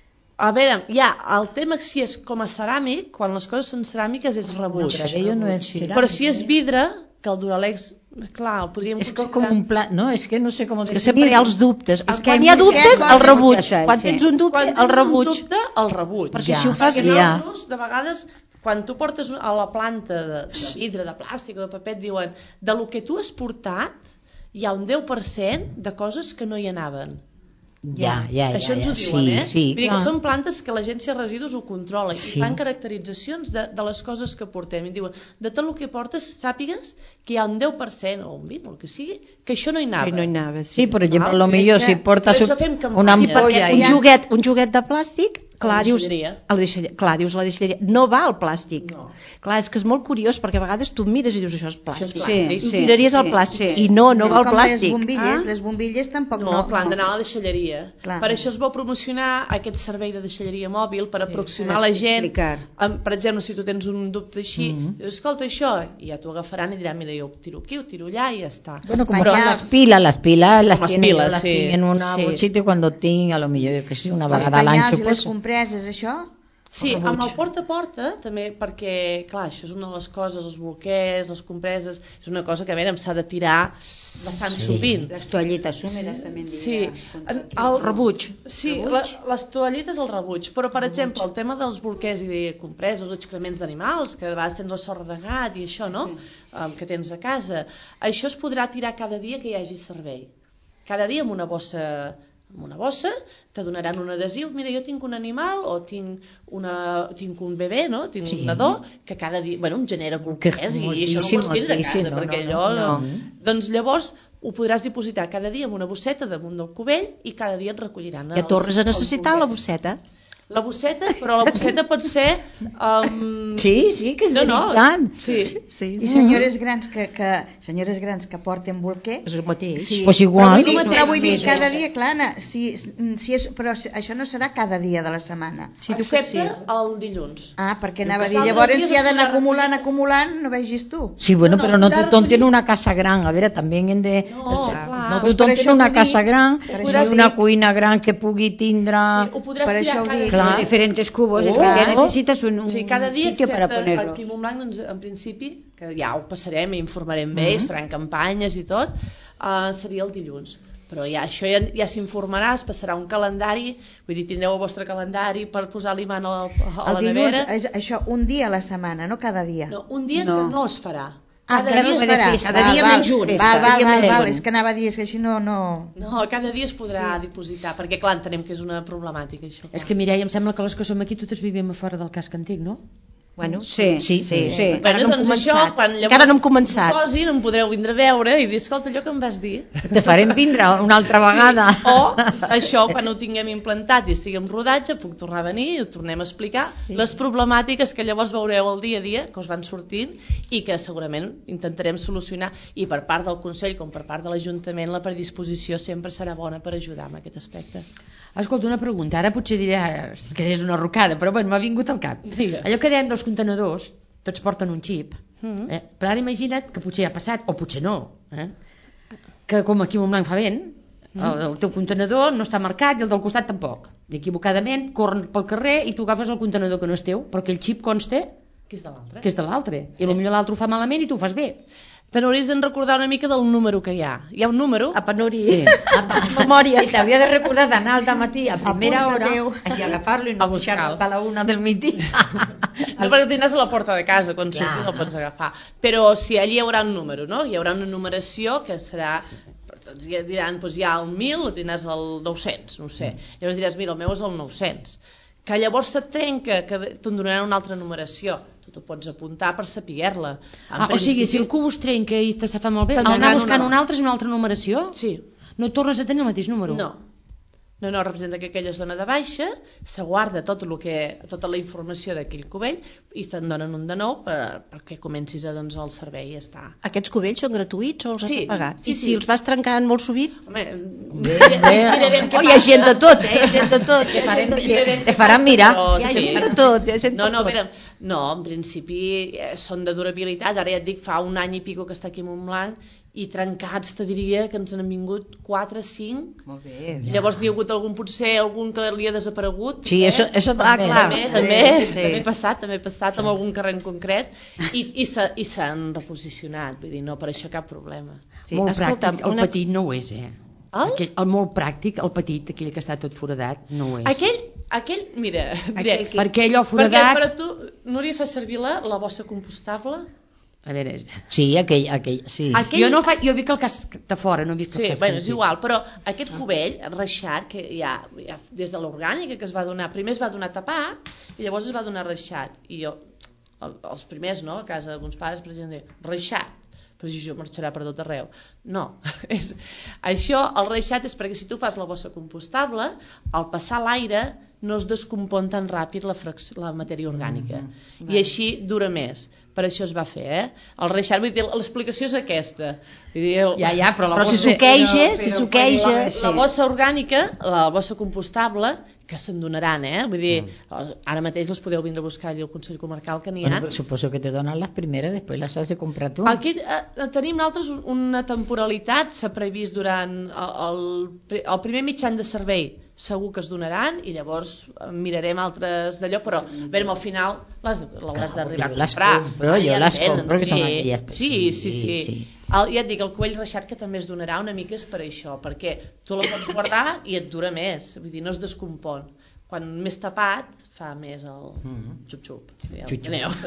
A veure, ja, el tema si és com a ceràmic, quan les coses són ceràmiques és rebuig. Però si és vidre, que el Duralex... Clar, el podríem és considerar... com un pla... No, és que no sé com... És que sempre hi ha els dubtes. És quan hi ha dubtes, el rebuig. Quan tens un dubte, el rebuig. Quan tens un dubte, el rebuig. Perquè si ho fas... Perquè nosaltres, de vegades, quan tu portes a la planta de vidre, de plàstic o de paper, et diuen de lo que tu has portat, hi ha un deu per cent de coses que no hi anaven. Ja, ja, ja. Això ens ho diuen, eh? Vull dir que són plantes que l'agència de residus ho controla i fan caracteritzacions de, de les coses que portem. I diuen, de tot el que portes, sàpigues que hi ha un deu per cent o un vint, o el que sigui, que això no hi anava. Que no hi anava, sí. Sí, per exemple, a lo millor si portes una ampolla... Un joguet, un joguet de plàstic, clar, dius, clar, dius la deixalleria, no va al plàstic. No. Clar, és que és molt curiós perquè a vegades tu mires i dius això és plàstic. Sí, sí, sí, tiraries el plàstic sí. I no, no va al plàstic. Les bombilles, ah? les bombilles tampoc no. No, clar, han d'anar a la deixalleria. Clar. Per això es vol promocionar aquest servei de deixalleria mòbil per sí, aproximar la gent. Amb, per exemple, si tu tens un dubte així, mm -hmm. escolta això, i ja t'ho agafaran i diran, mira, jo ho tiro aquí, ho tiro allà i ja està. Bueno, com Però, les piles, les piles les tienen, piles, las sí. en una sí. bolsita cuando tinc, a lo millor, jo que sé, una vegada a l'any, suposo. Els penyals i les compreses, això? Sí, amb el porta a porta també, perquè clar, això és una de les coses, els bolquers, les compreses, és una cosa que a veure, em s'ha de tirar bastant sí. sovint. Les toallites húmedes sí. també en diria. Sí, el, el rebuig. Sí, rebuig? La, les toallites el rebuig, però per rebuig. exemple el tema dels bolquers i de compreses, excrements d'animals, que de vegades tens la sorra de gat i això, no? Sí. Um, que tens a casa, això es podrà tirar cada dia que hi hagi servei. Cada dia amb una bossa amb una bossa, te donaran un adhesiu, mira, jo tinc un animal o tinc, una, tinc un bebè, no? Tinc sí. un nadó, que cada dia, bueno, em genera bolquers i això no ho pots tindre a casa, no, perquè no, allò... No. No. Doncs llavors ho podràs dipositar cada dia amb una bosseta damunt del cubell i cada dia et recolliran. Ja tornes a necessitar la bosseta? La bosseta, però la bosseta pot ser... Um... Sí, sí, que és no, veritat. No. Sí. Sí, sí. I senyores grans que, que, senyores grans que porten bolquer... És el mateix. Sí. Pues igual. Però vull dir, però vull dir cada dia, clar, Anna, si, si és, però això no serà cada dia de la setmana. Sí, excepte sí. el dilluns. Ah, perquè anava a dir, llavors si ha d'anar acumulant, acumulant, no vegis tu. Sí, bueno, no, no, però no tothom té una casa gran. A veure, també hem de... No, clar. No tothom té una casa gran, una cuina gran que pugui tindre... Sí, ho podràs tirar cada dia. Claro. Diferentes cubos, oh, es que ya necesitas un, un sí, cada dia, sitio para ponerlos. Aquí a Montblanc, doncs, en principi, que ja ho passarem i informarem bé, uh-huh. es faran campanyes i tot, uh, seria el dilluns. Però ja, això ja, ja s'informarà, es passarà un calendari, vull dir, tindreu el vostre calendari per posar l'imant a, a la el nevera. El dilluns, és això, un dia a la setmana, no cada dia. No, un dia no. que no es farà. Ah, cada dia es farà. Cada dia menys un. Val, val, val, val, és que anava a dir, és que així no... No, no cada dia es podrà sí. dipositar, perquè clar, entenem que és una problemàtica això. És que Mireia, em sembla que les que som aquí totes vivim a fora del casc antic, no? Bueno, sí, sí, sí. sí. Bueno, no doncs això, quan llavors encara no hem començat. Posin, em podreu vindre a veure i dir, escolta, allò que em vas dir. Te farem vindre una altra vegada. Sí. O això, quan ho tinguem implantat i estiguem rodatge, puc tornar a venir i ho tornem a explicar sí. les problemàtiques que llavors veureu el dia a dia, que us van sortint i que segurament intentarem solucionar. I per part del Consell com per part de l'Ajuntament la predisposició sempre serà bona per ajudar en aquest aspecte. Escolta, una pregunta, ara potser diré que és una rocada, però bueno, m'ha vingut al cap. Digue. Allò que dèiem dels contenedors, tots porten un xip, mm-hmm. eh? Però ara imagina't que potser ha passat, o potser no, eh? que com aquí a Montblanc fa vent, mm-hmm. el, el teu contenedor no està marcat i el del costat tampoc. I equivocadament corren pel carrer i tu agafes el contenedor que no és teu, però que el xip consta que és de l'altre. Que és de l'altre. I potser l'altre ho fa malament i tu ho fas bé. Te n'hauries de recordar una mica del número que hi ha. Hi ha un número? A penori. Sí. A memòria. I t'havia de recordar d'anar al dematí a primera hora i agafar-lo i no deixar-lo a la una del migdia. No, perquè el tindràs a la porta de casa, quan surtis el pots agafar. Però si allí hi haurà un número, no? Hi haurà una numeració que serà... Ja diran, doncs hi ha el mil, o tindràs el nou-cents, no ho sé. Llavors diràs, mira, el meu és el nou-cents. Que llavors se't trenca, que te'n donaran una altra numeració. Tu t'ho pots apuntar per saber-la. Ah, o sigui, si el cubus trenca i te fa molt bé, anar buscant un altre és una altra numeració? Sí. No tornes a tenir el mateix número? No. no, no, representa que aquella zona de baixa se guarda tot el que, tota la informació d'aquell cubell i te'n donen un de nou per, perquè comencis a, doncs, el servei i ja està. Aquests cubells són gratuïts o els Sí, has de pagar? sí, I sí. si els vas trencant molt sovint? Home, Bé, bé. mirarem què Oh, hi ha gent de tot, eh? Hi ha gent de tot. Te farem, Mirarem te què faran passa, mirar. però Hi ha sí. gent de tot, hi ha gent No, de no, a tot. veure, no, en principi eh, són de durabilitat. Ara ja et dic, fa un any i pico que està aquí a Montblanc i trencats te diria que ens n'han vingut quatre, cinc. Molt bé. Llavors hi ha hagut algun, potser algun que li ha desaparegut. Sí, eso, eso Ah, també. clar. També, Sí, també, sí. també he passat, també he passat amb algun carrer en concret i, i s'ha- i s'han reposicionat, vull dir, no per això cap problema. Sí, Molt escolta'm, pràctic, el una- petit no ho és, eh? El? Aquell, el molt pràctic, el petit, aquell que està tot foradat, no ho és. Aquell, aquell, mira, diré, Perquè allò perquè foradat... per a tu, Núria, fa servir la, la bossa compostable? A veure, és- Sí, aquell, aquell, sí. Aquell... jo no fa, jo he vist que el cas de fora, no he vist que Sí, el cas bueno, és sentit. igual, però aquest cubell reixat, que ja, ja des de l'orgànica que es va donar, primer es va donar tapat i llavors es va donar reixat. I jo, el, els primers, no?, a casa d'alguns pares, per exemple, reixat. Però si això marxarà per tot arreu. No, és, això, el reixat és perquè si tu fas la bossa compostable, al passar l'aire no es descompon tan ràpid la, frac- la matèria orgànica. Mm-hmm. I així dura més. Per això es va fer, eh? El reixat, vull dir, l'explicació és aquesta. Vull dir, el... Ja, ja, però la Però si bossa- suqueja, però- si però- suqueja... però- La bossa orgànica, la bossa compostable, que se'n donaran, eh? Vull dir, ara mateix les podeu vindre a buscar allà al Consell Comarcal, que n'hi ha. Bueno, pero suposo que te donan las primeras, después las has de comprar tú. Aquí eh, tenim nosaltres una temporalitat, s'ha previst durant el, el, el primer mig any de servei, segur que es donaran i llavors eh, mirarem altres d'allò, però a veure, al final les- l'hauràs d'arribar a jo les comprar. compro, Ara jo ja les en venen, compro, que sí. són aquelles, pues, Sí, sí, sí, sí. sí. El, ja et dic, el cubell reixat que també es donarà una mica és per això, perquè tu la pots guardar i et dura més, vull dir, no es descompon. Quan més tapat fa més el xup-xup. Ja ho Xup-xup. enteneu.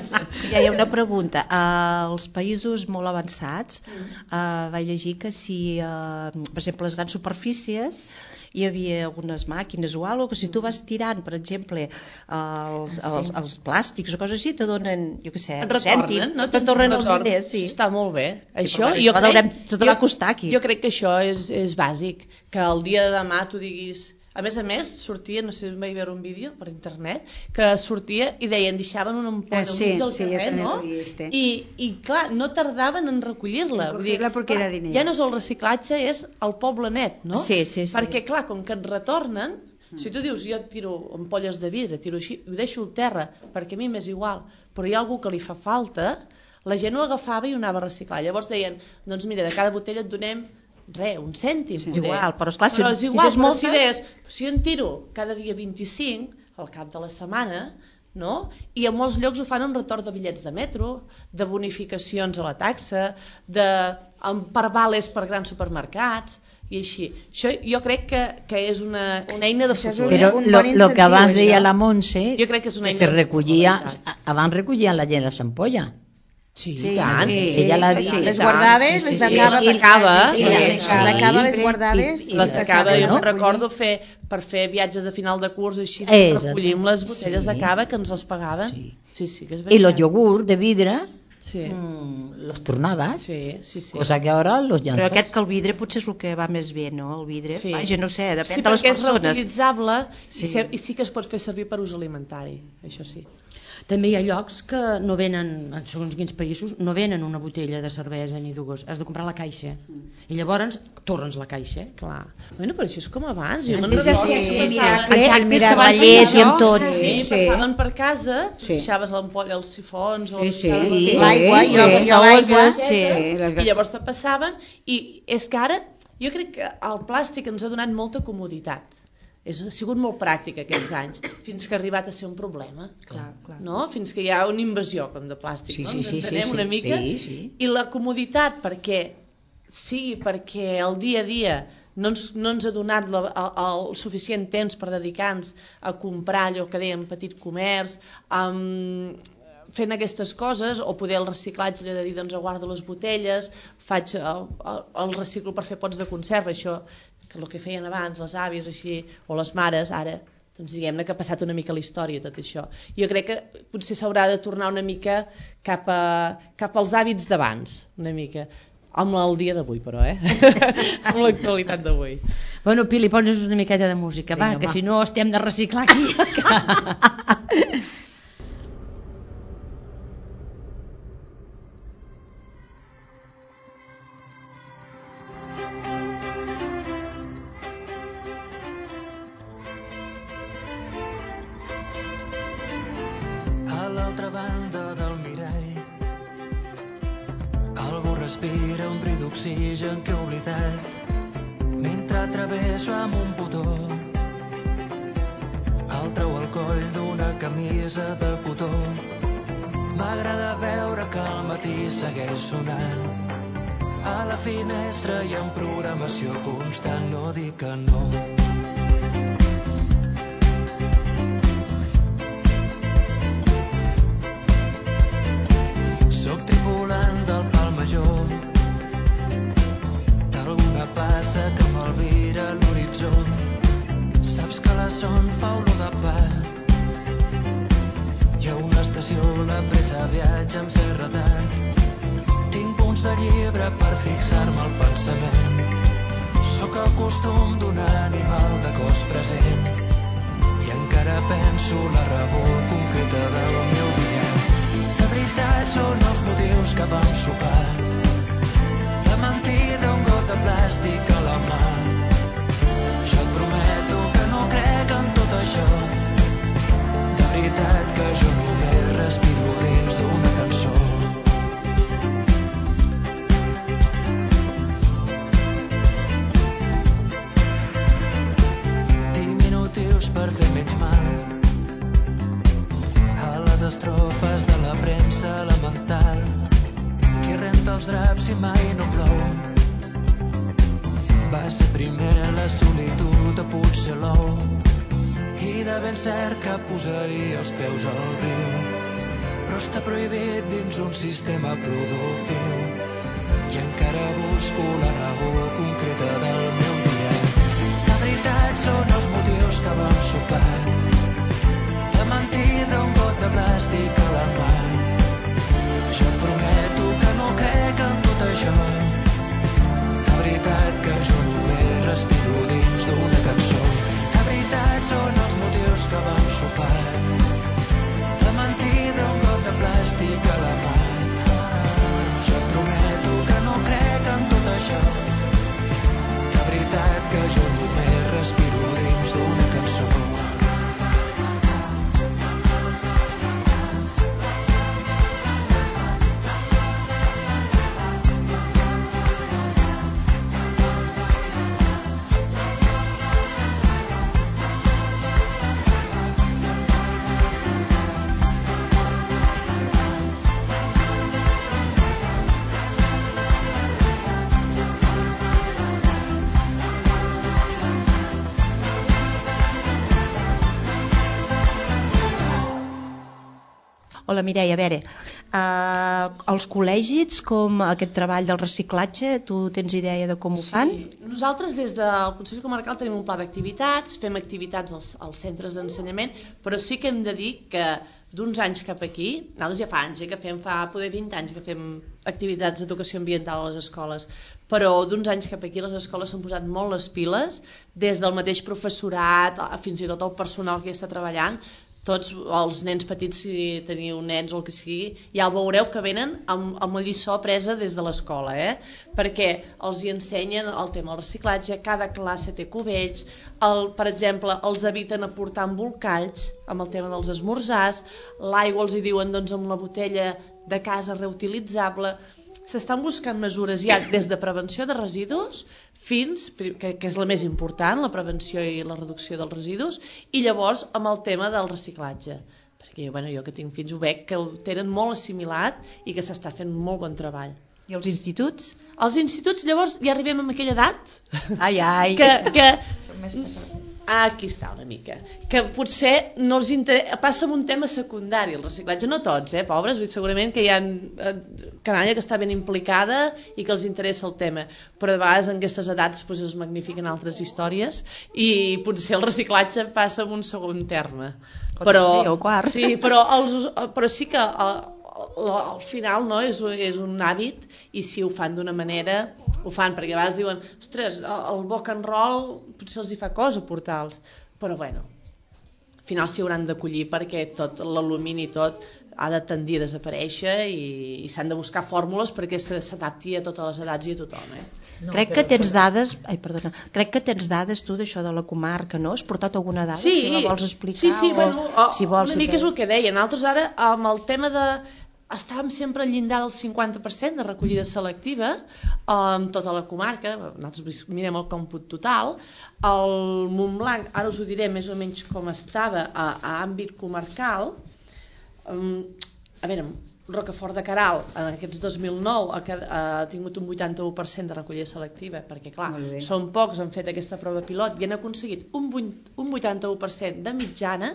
Ja hi ha una pregunta. Als països molt avançats eh, vaig llegir que si, eh, per exemple, les grans superfícies hi havia algunes màquines o alguna cosa, que si tu vas tirant, per exemple, els, els, els plàstics o coses així, te donen, jo què sé, Et un cèntim, retornen, no? et tornen els Retorn. diners, sí. Està molt bé. Sí, Això, però jo això crec, haurem- se te va jo- costar aquí. Jo crec que això és, és bàsic, que el dia de demà tu diguis... A més a més, sortia, no sé si vaig veure un vídeo per internet, que sortia i deien, deixaven una ampolla Eh, al sí, mig del sí, jo carrer, també no? ho he vist, eh. I, I clar, no tardaven en recollir-la. En Vull dir, cogerla perquè clar, era diner. ja no és el reciclatge, és el poble net, no? Sí, sí, sí. Perquè clar, com que et retornen, si tu dius, jo tiro ampolles de vidre, tiro així, ho deixo al terra, perquè a mi m'és igual, però hi ha algú que li fa falta, la gent ho agafava i ho anava a reciclar. Llavors deien, doncs mira, de cada botella et donem res, un cèntim. Sí, és poder. igual, però esclar, si però en és igual, tires però moltes- si deies, si jo en tiro cada dia vint-i-cinc, al cap de la setmana, no? I a molts llocs ho fan amb retorn de bitllets de metro, de bonificacions a la taxa, de, amb, per vales per grans supermercats, i així. Això jo crec que, que és una, una eina de Això és futur. un- Pero un lo, bon lo que abans incentiu, deia això. la Montse, Jo crec que és una que eina se de recollia, popularitat. abans recollien la gent les ampolles. Sí, Sí, i tant. sí, sí. Ella la sí, diu. les I tant, guardaves, sí, sí, les sí. acabes Les d'acaba, sí, sí, les sí. d'acaba les I- guardaves i- i Les les d'acaba, sabaves jo me'n recollir. recordo fer, per fer viatges de final de curs així, Exacte. recollim les botelles Sí. de cava que ens les pagaven. Sí. Sí, sí, que és Y veritat. los yogur de vidre, Sí, mm, los tornabas, sí, sí. sí. cosa que ahora los Però llanzas. aquest que el vidre potser és el que va més bé, no? El vidre, Sí. vaja, no sé, depèn Sí, de les perquè és persones. reutilitzable Sí. i, se, i sí que es pot fer servir per ús alimentari, això sí. També hi ha llocs que no venen, en segons quins països, no venen una botella de cervesa ni dues, has de comprar la caixa. I llavors tornes la caixa. Clar. Bueno, però això és com abans. Jo me'n Sí, recordo sí, que sí, passaven- miracle, Exacte, el és mirar que la abans llet feia i amb això. tot. Sí, Sí, passaven per casa, Sí. deixaves l'ampolla als sifons o Sí, sí, deixaves les- sí. L'aigua, Sí, jo, sí, jo l'aigua. sí. Sí, les I llavors te passaven i és que ara jo crec que el plàstic ens ha donat molta comoditat. És, ha sigut molt pràctic aquests anys, fins que ha arribat a ser un problema. Clar, clar. No? Fins que hi ha una invasió com de plàstic, Sí, no? sí, Ens sí, sí, entenem sí, una mica. sí, sí. I la comoditat, perquè sí, perquè el dia a dia no ens, no ens ha donat la, el, el suficient temps per dedicar-nos a comprar allò que dèiem petit comerç, um, fent aquestes coses, o poder el reciclatge de dir, doncs guardo les botelles, faig el, el, el reciclo per fer pots de conserva, això que el que feien abans les àvies així, o les mares, ara doncs diguem-ne que ha passat una mica la història tot això. Jo crec que potser s'haurà de tornar una mica cap, a, cap als hàbits d'abans, una mica, amb el dia d'avui però, eh? amb l'actualitat d'avui. Bueno, Pili, poses una miqueta de música, va, que si no estem de reciclar aquí. A l'altra banda del mirall algú respira un bri d'oxigen que he oblidat mentre travesso amb un botó el treu al coll d'una camisa de cotó. M'agrada veure que al matí segueix sonant a la finestra hi ha en programació constant, no dic que no. Soc tripulant del pal major d'alguna passa que m'alvira l'horitzó. Saps que la son fa olor de pa. Hi ha una estació, la pressa viatja amb ser retard. Tinc punts de llibre per fixar-me al pensament. Sóc el costum d'un animal de cos present i encara penso la raó concreta del meu dia. De veritat són els motius que vam sopar. De mentida un got de plàstic a la mà. Jo et prometo que no crec en tot això. De veritat que jo només respiro dins d'una cançó. Diminutius per fer menys mal a les estrofes de la premsa elemental. Qui renta els draps i mai no plou. Va ser primer la solitud o potser l'ou. I de ben cert que posaria els peus al riu, però està prohibit dins un sistema productiu. I encara busco la raó concreta del meu dia. De veritat són els motius que vam sopar. De mentida un got de plàstic a la mà. Jo et prometo que no crec en tot això. De veritat que jo només respiro dins d'una cançó. De veritat són els motius que vam sopar. De mentida un got de plàstic a la mà. Jo et prometo que no crec en tot això. De veritat que jo només respiro dins d'una cançó. Hola Mireia, a veure, uh, els col·legis, com aquest treball del reciclatge, tu tens idea de com ho fan? Sí. Nosaltres des del Consell Comarcal tenim un pla d'activitats, fem activitats als, als centres d'ensenyament, però sí que hem de dir que d'uns anys cap aquí, nosaltres ja fa anys, eh, que fem, fa poder vint anys que fem activitats d'educació ambiental a les escoles, però d'uns anys cap aquí les escoles s'han posat molt les piles, des del mateix professorat, fins i tot el personal que hi està treballant. Tots els nens petits, si teniu nens o el que sigui, ja veureu que venen amb, amb la lliçó presa des de l'escola, eh? Perquè els hi ensenyen el tema del reciclatge, cada classe té cubells, el, per exemple, els eviten aportar embolcalls amb el tema dels esmorzars, l'aigua els hi diuen doncs, amb la botella de casa reutilitzable. S'estan buscant mesures ja des de prevenció de residus fins, que, que és la més important, la prevenció i la reducció dels residus, i llavors amb el tema del reciclatge. Perquè bueno, jo que tinc fills ho veig que ho tenen molt assimilat i que s'està fent molt bon treball. I els instituts? Els instituts llavors ja arribem a aquella edat ai, ai. que... que... Aquí està una mica. Que potser no els interessa, passa amb un tema secundari, el reciclatge. No tots, eh, pobres, segurament que hi ha canalla que està ben implicada i que els interessa el tema. Però de vegades en aquestes edats doncs, es magnifiquen altres històries i potser el reciclatge passa en un segon terme. O però, tercer o quart. Sí, però, els, però sí que el, al final no, és, és un hàbit i si ho fan d'una manera ho fan, perquè a vegades diuen ostres, el rock and roll potser els hi fa cosa portar-los, però bueno al final s'hi hauran d'acollir perquè tot l'alumini i tot ha de tendir a desaparèixer i, i s'han de buscar fórmules perquè s'adapti a totes les edats i a tothom, eh? No, crec que tens dades, ai, perdona, crec que tens dades tu d'això de la comarca, no? Has portat alguna dada, sí, si la vols explicar? Sí, sí, o, bueno, o, si vols una mica és el que deia. Nosaltres ara, amb el tema de... Estàvem sempre al llindar del cinquanta per cent de recollida selectiva amb tota la comarca, nosaltres mirem el còmput total. El Montblanc, ara us ho diré més o menys com estava a, a àmbit comarcal. Um, a veure, Rocafort de Queralt en aquests dos mil nou ha, ha tingut un vuitanta-u per cent de recollida selectiva perquè clar, són pocs, han fet aquesta prova pilot i han aconseguit un, un vuitanta-u per cent de mitjana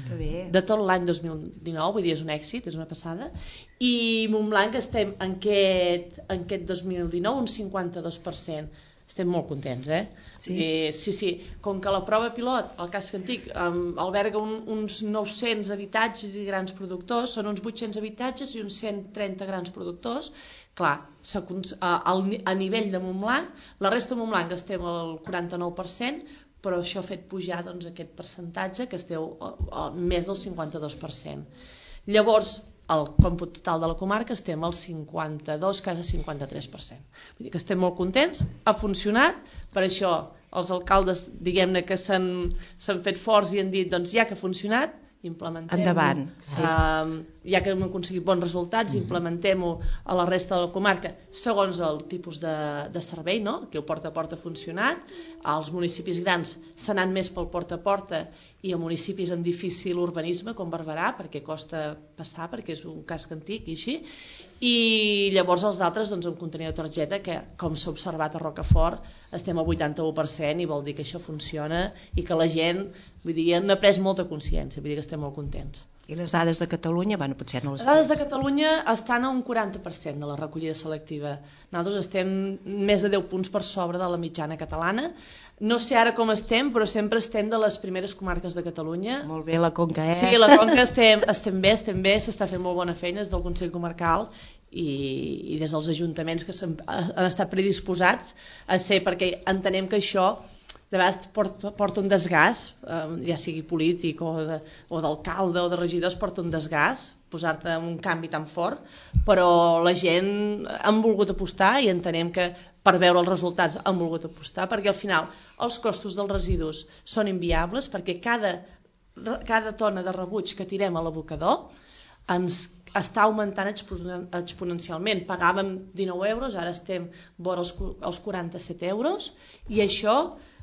de tot l'any dos mil dinou, vull dir, és un èxit, és una passada, i Montblanc estem en aquest, en aquest dos mil dinou un cinquanta-dos per cent. Estem molt contents, eh? Sí, eh, sí, sí. Com que la prova pilot, el casc antic, um, alberga un, uns nou-cents habitatges i grans productors, són uns vuit-cents habitatges i uns cent trenta grans productors, clar, a, a nivell de Montblanc, la resta de Montblanc estem al quaranta-nou per cent, però això ha fet pujar doncs, aquest percentatge que esteu a, a més del cinquanta-dos per cent. Llavors, el còmput total de la comarca estem al cinquanta-dos, quasi cinquanta-tres per cent. Vull dir que estem molt contents, ha funcionat, per això els alcaldes, diguem-ne que s'han fet forts i han dit, doncs ja que ha funcionat, implementem-ho. Endavant. Sí. Uh, ja que hem aconseguit bons resultats, mm-hmm. implementem-ho a la resta de la comarca segons el tipus de, de servei, no? Que el porta a porta ha funcionat. Els municipis grans s'han anat més pel porta a porta i a municipis amb difícil urbanisme com Barberà, perquè costa passar, perquè és un casc antic i així. I llavors els altres doncs, amb contenidor de targeta, que com s'ha observat a Rocafort estem al vuitanta-u per cent i vol dir que això funciona i que la gent, vull dir, n'ha pres molta consciència, vull dir que estem molt contents. I les dades de Catalunya, bueno, potser no les... Les dades de Catalunya estan a un quaranta per cent de la recollida selectiva. Nosaltres estem més de deu punts per sobre de la mitjana catalana. No sé ara com estem, però sempre estem de les primeres comarques de Catalunya. Molt bé, la Conca, eh? Sí, la Conca estem, estem bé, estem bé, s'està fent molt bona feina des del Consell Comarcal i, i des dels ajuntaments que han, han estat predisposats a ser, perquè entenem que això de vegades porta, porta un desgast, eh, ja sigui polític o de, o d'alcalde o de regidors, porta un desgast posar-te en un canvi tan fort, però la gent han volgut apostar i entenem que per veure els resultats han volgut apostar, perquè al final els costos dels residus són inviables, perquè cada, cada tona de rebuig que tirem a l'abocador ens està augmentant exponencialment. Pagàvem dinou euros, ara estem vora els, els quaranta-set euros, i això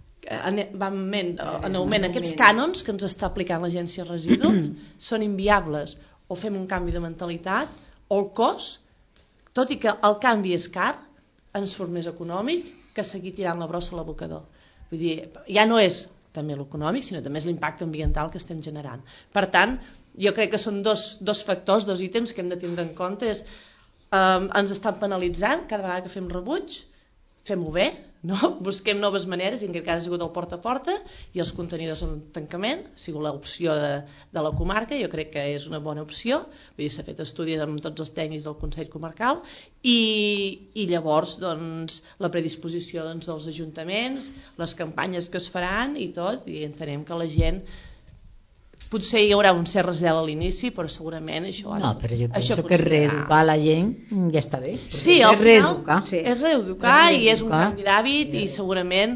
en, en, en augment. Aquests cànons que ens està aplicant l'agència de residus són inviables. O fem un canvi de mentalitat, o el cost, tot i que el canvi és car, ens surt més econòmic que seguir tirant la brossa a l'abocador. Vull dir, ja no és també l'econòmic, sinó també és l'impacte ambiental que estem generant. Per tant, jo crec que són dos, dos factors, dos ítems que hem de tindre en compte. És, eh, ens estan penalitzant cada vegada que fem rebuig, fem-ho bé, no? Busquem noves maneres, i en aquest cas ha sigut el porta a porta i els contenidors en tancament, ha sigut l'opció de, de la comarca, jo crec que és una bona opció, vull dir, s'ha fet estudis amb tots els tècnics del Consell Comarcal i, i llavors doncs, la predisposició doncs, dels ajuntaments, les campanyes que es faran i tot, i entenem que la gent potser hi haurà un cert recel a l'inici, però segurament això... No, però jo penso que reeducar la gent ja està bé. Sí, al final és reeducar i és un canvi d'hàbit i segurament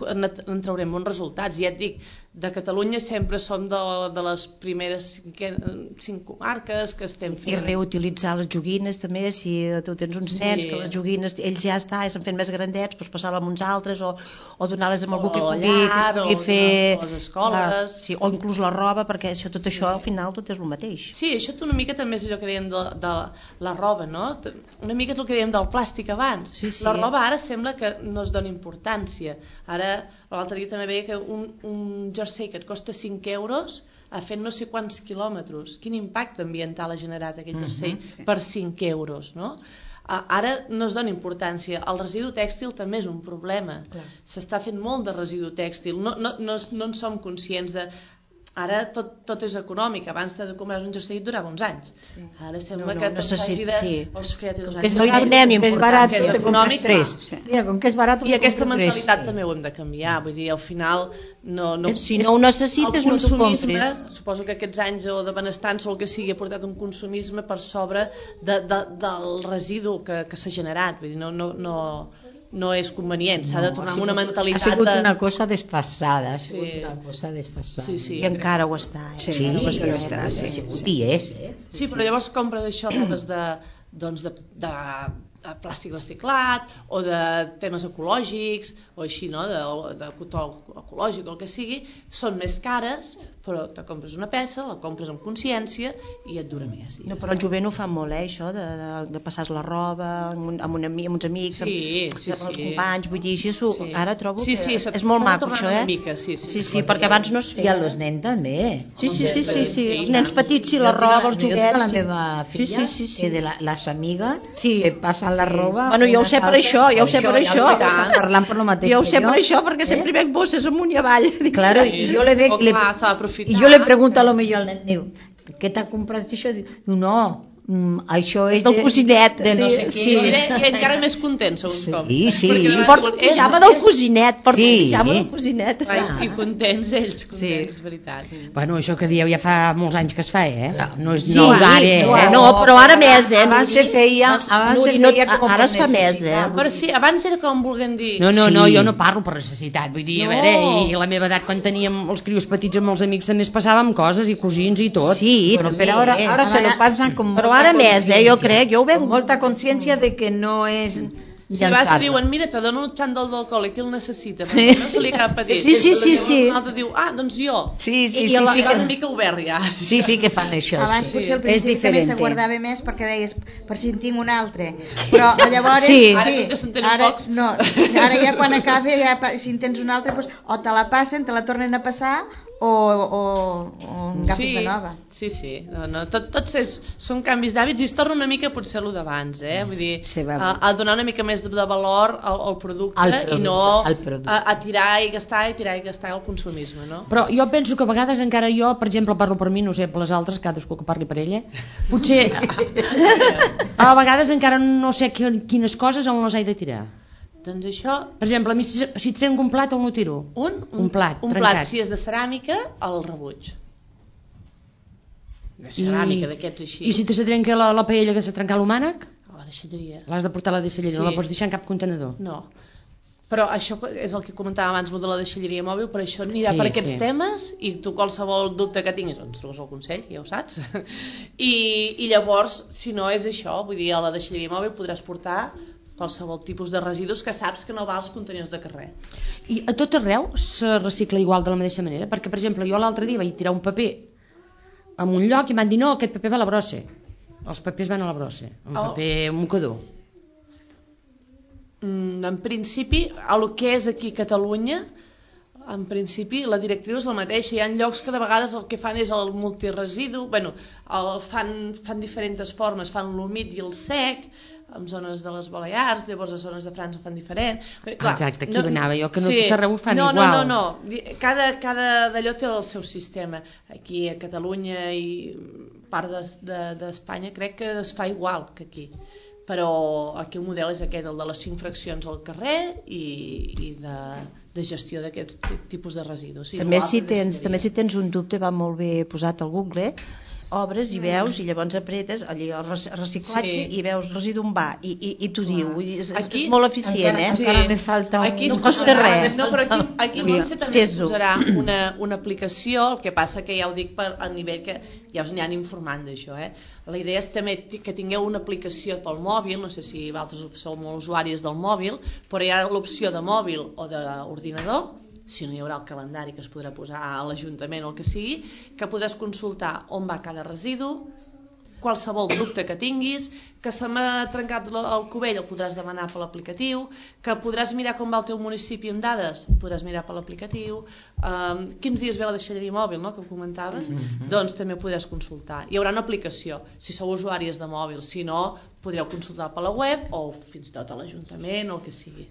en traurem bons resultats. Ja et dic, de Catalunya sempre som de, de les primeres cinc, cinc comarques que estem fent. I reutilitzar les joguines també, si tu tens uns nens sí. que les joguines, ells ja està, ja s'han fet més grandets, doncs passar-les amb uns altres o, o donar-les amb algú que pugui, llar, que pugui fer... O les escoles. Sí, o inclús la roba, perquè això, tot això al final tot és el mateix. Sí, això una mica també és allò que dèiem de, de la roba, no? Una mica és el que dèiem del plàstic abans. Sí, sí. La roba ara sembla que no es dona importància. Ara, l'altre dia també veia que un, un jersei que et costa cinc euros ha fet no sé quants quilòmetres. Quin impacte ambiental ha generat aquest jersei uh-huh, sí. per cinc euros, no? Ara no es dona importància. El residu tèxtil també és un problema. Clar. S'està fent molt de residu tèxtil. No, no, no, no en som conscients de... Ara tot, tot és econòmic, abans de comprar un jersei et durava uns anys. Sí. Ara sembla no, no, que tot s'hagi de... Sí. Oh, que ja té dos anys. Que no hi donem importància. Que és econòmic, tres. Sí. Mira, com que és barat... I aquesta mentalitat sí. també ho hem de canviar. Vull dir, al final... No, no, si no ho necessites, no t'ho compris. Suposo que aquests anys o de benestança o el que sigui ha portat un consumisme per sobre de, de, del residu que, que s'ha generat. Vull dir, no... no, no no és convenient, s'ha de tornar amb una mentalitat ha sigut de... una cosa desfasada ha sí. sigut una cosa desfasada sí, sí, i encara ho està eh? sí, sí, sí, sí, està, sí, sí, sí. I és eh? sí, però llavors compres això robes de, doncs de, de, de plàstic reciclat o de temes ecològics o així, no? de, de cotó ecològic o el que sigui, són més cares però te compres una peça, la compres amb consciència i et dura més. No, però el jovent ho fa molt, eh, això, de, de, de passar la roba amb, un, amb, un, amb uns amics, sí, amb, sí, amb els sí. companys, vull dir, això, sí. Ara trobo sí, sí, que és molt maco, això, eh? Mica, sí, sí, sí, sí, perquè abans no es feia. I a los nens també. Sí, sí, sí, sí, sí, els nens petits, sí, la roba, els joguets. La meva filla, que de les amigues, se passen la roba... Bueno, jo ho sé per això, jo ho sé per això. Parlant per lo mateix. Jo ho sé per això, perquè sempre veig bosses amunt i avall. Claro, i jo le veig... I jo le pregunto a lo millor al nen, diu, què t'ha comprat això? Diu, no, mm, això és del cosinet, de no sí, sé què. Sí. I, I encara més content, segons sí, com. Sí, sí. Porta el pijama del cosinet, porta el pijama del cosinet. Ai, i contents ells, contents, sí. veritat. Bueno, això que dieu ja fa molts anys que es fa, eh? No és sí, nou d'ara, eh? No, però ara més, eh? Abans se feia, abans se feia com ara es fa més, eh? Però sí, abans era com vulguem dir... No, no, no, jo no parlo per necessitat, vull dir, a veure, i la meva edat, quan teníem els crios petits amb els amics, també es passàvem coses, i cosins i tot. Sí, bueno, però ara, ara se lo passen com... Però ara més, eh? Jo crec, jo ho veig... Molta consciència de que no és... Si vas que diuen, mira, te dono un xandall del col·le, qui el necessita? Perquè no se li acaba petit. Sí, sí, sí, sí. Un altre diu, ah, doncs jo. Sí, sí, I sí. I sí vas una mica obert, ja. Sí, sí, que fan això. Abans sí. potser al principi també se guardava més perquè deies, per si en tinc un altre. Però llavors... Sí. Ara sí, que se'n tenen ara, pocs. No, ara ja quan acaba, ja, si en tens un altre, doncs, o te la passen, te la tornen a passar, o, o, o agafes sí, de nova. Sí, sí, no, no, tot, tots és, són canvis d'hàbits i es torna una mica potser el d'abans, eh? Vull dir, sí, a, a donar una mica més de, de valor al, al, producte, al producte i no producte. A, a tirar i gastar i tirar i gastar el consumisme, no? Però jo penso que a vegades encara jo, per exemple, parlo per mi, no sé, per les altres, cadascú que parli per ella, potser a vegades encara no sé quines coses on les he de tirar. Doncs això... Per exemple, a mi si, si trenco un plat on ho tiro? Un? Un, un plat Un trencat. plat, si és de ceràmica, al rebuig. De ceràmica, d'aquests així. I si te se trenca la, la paella que s'ha trencat l'humànec? A la deixalleria. L'has de portar a la deixalleria, sí. No la pots deixar en cap contenedor. No. Però això és el que comentava abans de la deixalleria mòbil, per això anirà sí, per aquests sí. temes, i tu qualsevol dubte que tinguis, doncs truques al consell, ja ho saps. I, I llavors, si no és això, vull dir, a la deixalleria mòbil podràs portar qualsevol tipus de residus que saps que no va als contenidors de carrer. I a tot arreu se recicla igual de la mateixa manera? Perquè, per exemple, jo l'altre dia vaig tirar un paper en un lloc i m'han dit no, aquest paper va a la brossa. Els papers van a la brossa, un oh. paper, un mocador. Mm, en principi, a lo que és aquí a Catalunya, en principi la directriu és la mateixa. Hi ha llocs que de vegades el que fan és el multiresidu, bueno, el fan, fan diferents formes, fan l'humit i el sec, en zones de les Balears, llavors a zones de França fan diferent. Clar, exacte, aquí no, anava jo, que no sí, tot arreu ho fan no, igual. No, no, no, cada, cada d'allò té el seu sistema. Aquí a Catalunya i part d'Espanya de, de crec que es fa igual que aquí. Però aquí el model és aquest, el de les cinc fraccions al carrer i, i de, de gestió d'aquests tipus de residus. Sí, també, si tens, també si tens un dubte va molt bé posat al Google, obres i veus i llavors apretes allí el reciclatge sí. i veus residu on va i, i, i t'ho diu, és, aquí, és molt eficient, encara, eh? Encara me falta un... Aquí no costa res. No, però aquí, aquí potser també es posarà una, una aplicació, el que passa que ja ho dic per, a nivell que ja us aniran informant d'això, eh? La idea és també que tingueu una aplicació pel mòbil, no sé si vosaltres sou molt usuaris del mòbil, però hi ha l'opció de mòbil o d'ordinador, si no hi haurà el calendari que es podrà posar a l'Ajuntament o el que sigui, que podràs consultar on va cada residu, qualsevol dubte que tinguis, que se m'ha trencat el cubell el podràs demanar per l'aplicatiu, que podràs mirar com va el teu municipi amb dades, podràs mirar per l'aplicatiu, um, quins dies ve la deixalleria mòbil, no?, que ho comentaves, mm-hmm. doncs també ho podràs consultar. Hi haurà una aplicació, si sou usuaris de mòbil, si no, podreu consultar per la web o fins i tot a l'Ajuntament o el que sigui.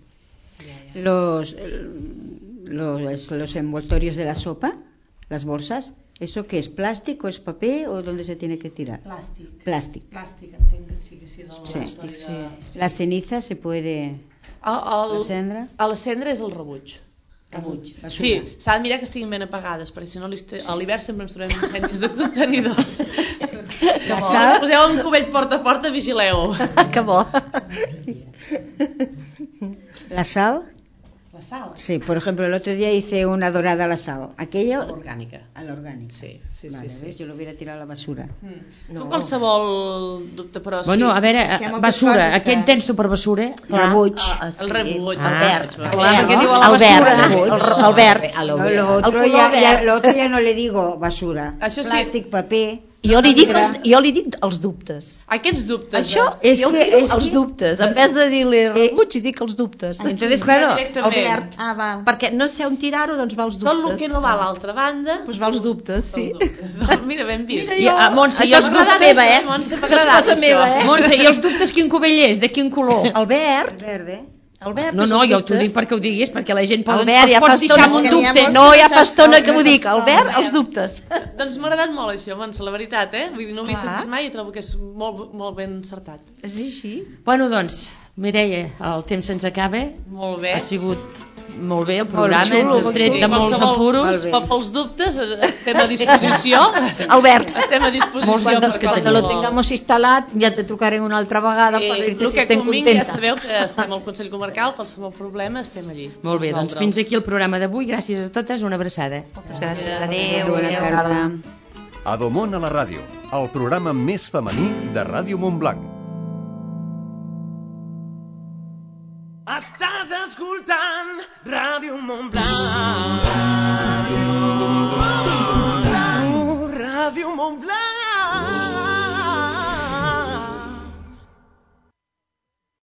Los, los, los envoltorios de la sopa, las bolsas, ¿Eso qué es? ¿Plástico? ¿Es papel? ¿O dónde se tiene que tirar? Plàstic. Plàstic. Plàstic, entenc que sí, que sí és el Sí. laboratori de... La ceniza se puede... El, el, La cendra? A la cendra és el rebuig. Rebuig, basura. Sí, s'ha de mirar que estiguin ben apagades, perquè si no a l'hivern sempre ens trobem incendis de contenidors. La Si sal... poseu un cubell porta a porta, vigileu. Que bo. La sal... La sal? Sí, por ejemplo, el otro día hice una dorada a la sal. Aquello... Orgànica. A la orgánica. Sí, sí, vale, sí, sí. ¿ves? Yo lo hubiera tirado a la basura. Mm. No. Tu qualsevol dubte, però sí. Bueno, a veure, basura, què entens tu per basura? Rebuig. Ah, el rebuig, Ah, el verd. clar, perquè diu a la El verd, basura. el verd. No, lo otro ya, ya, lo otro ya no le digo basura. Això sí. Plàstic, paper... Jo li dic els, jo li dic els dubtes. Aquests dubtes. Això, És jo que- dic és els que- dubtes. En vez de dir-li rebuig, dic els dubtes. Entonces, claro, El verd. Ah, val. Perquè no sé on tirar-ho, doncs va als Tot el dubtes. que no va a l'altra banda... Doncs va als dubtes, sí. Doncs mira, ben vist. I, ah, Montse, i Això els és cosa dubtes... meva, eh? Montse, m'ha Això és agradat, cosa això. meva, eh? Montse, i els dubtes quin cubell és? De quin color? El verd, verde. el verd. No, és no, els jo t'ho dubtes. dic perquè ho diguis, perquè la gent pot, El verd, els ja fa pots deixar estona amb un que n'hi ha dubte. molts No, ja fa estona que m'ho dic. El verd, els dubtes. Doncs m'ha agradat molt això, Montse, la veritat, eh? Vull dir, no ho havia Clar. sentit mai i trobo que és molt, molt ben encertat. És així. Bueno, doncs, Mireia, el temps se'ns acaba. Molt bé. Ha sigut molt bé el programa, xulo, ens has molt tret xulo. de molts apuros. Molt bé. Però pels dubtes eh, estem a disposició. Albert. Estem a disposició. Cuando, per cuando lo qualsevol. tengamos instalado, ya te trucaré una altra vegada Eh, per dir-te el si que estem convingui, ja contenta. sabeu que estem al Consell Comarcal, qualsevol problema estem allí. Molt bé, doncs Nosaltres. fins aquí el programa d'avui. Gràcies a totes, una abraçada. Moltes gràcies. Adéu. Bona tarda. Adomon a la ràdio, el programa més femení de Ràdio Montblanc. Estàs escoltant Ràdio Montblanc.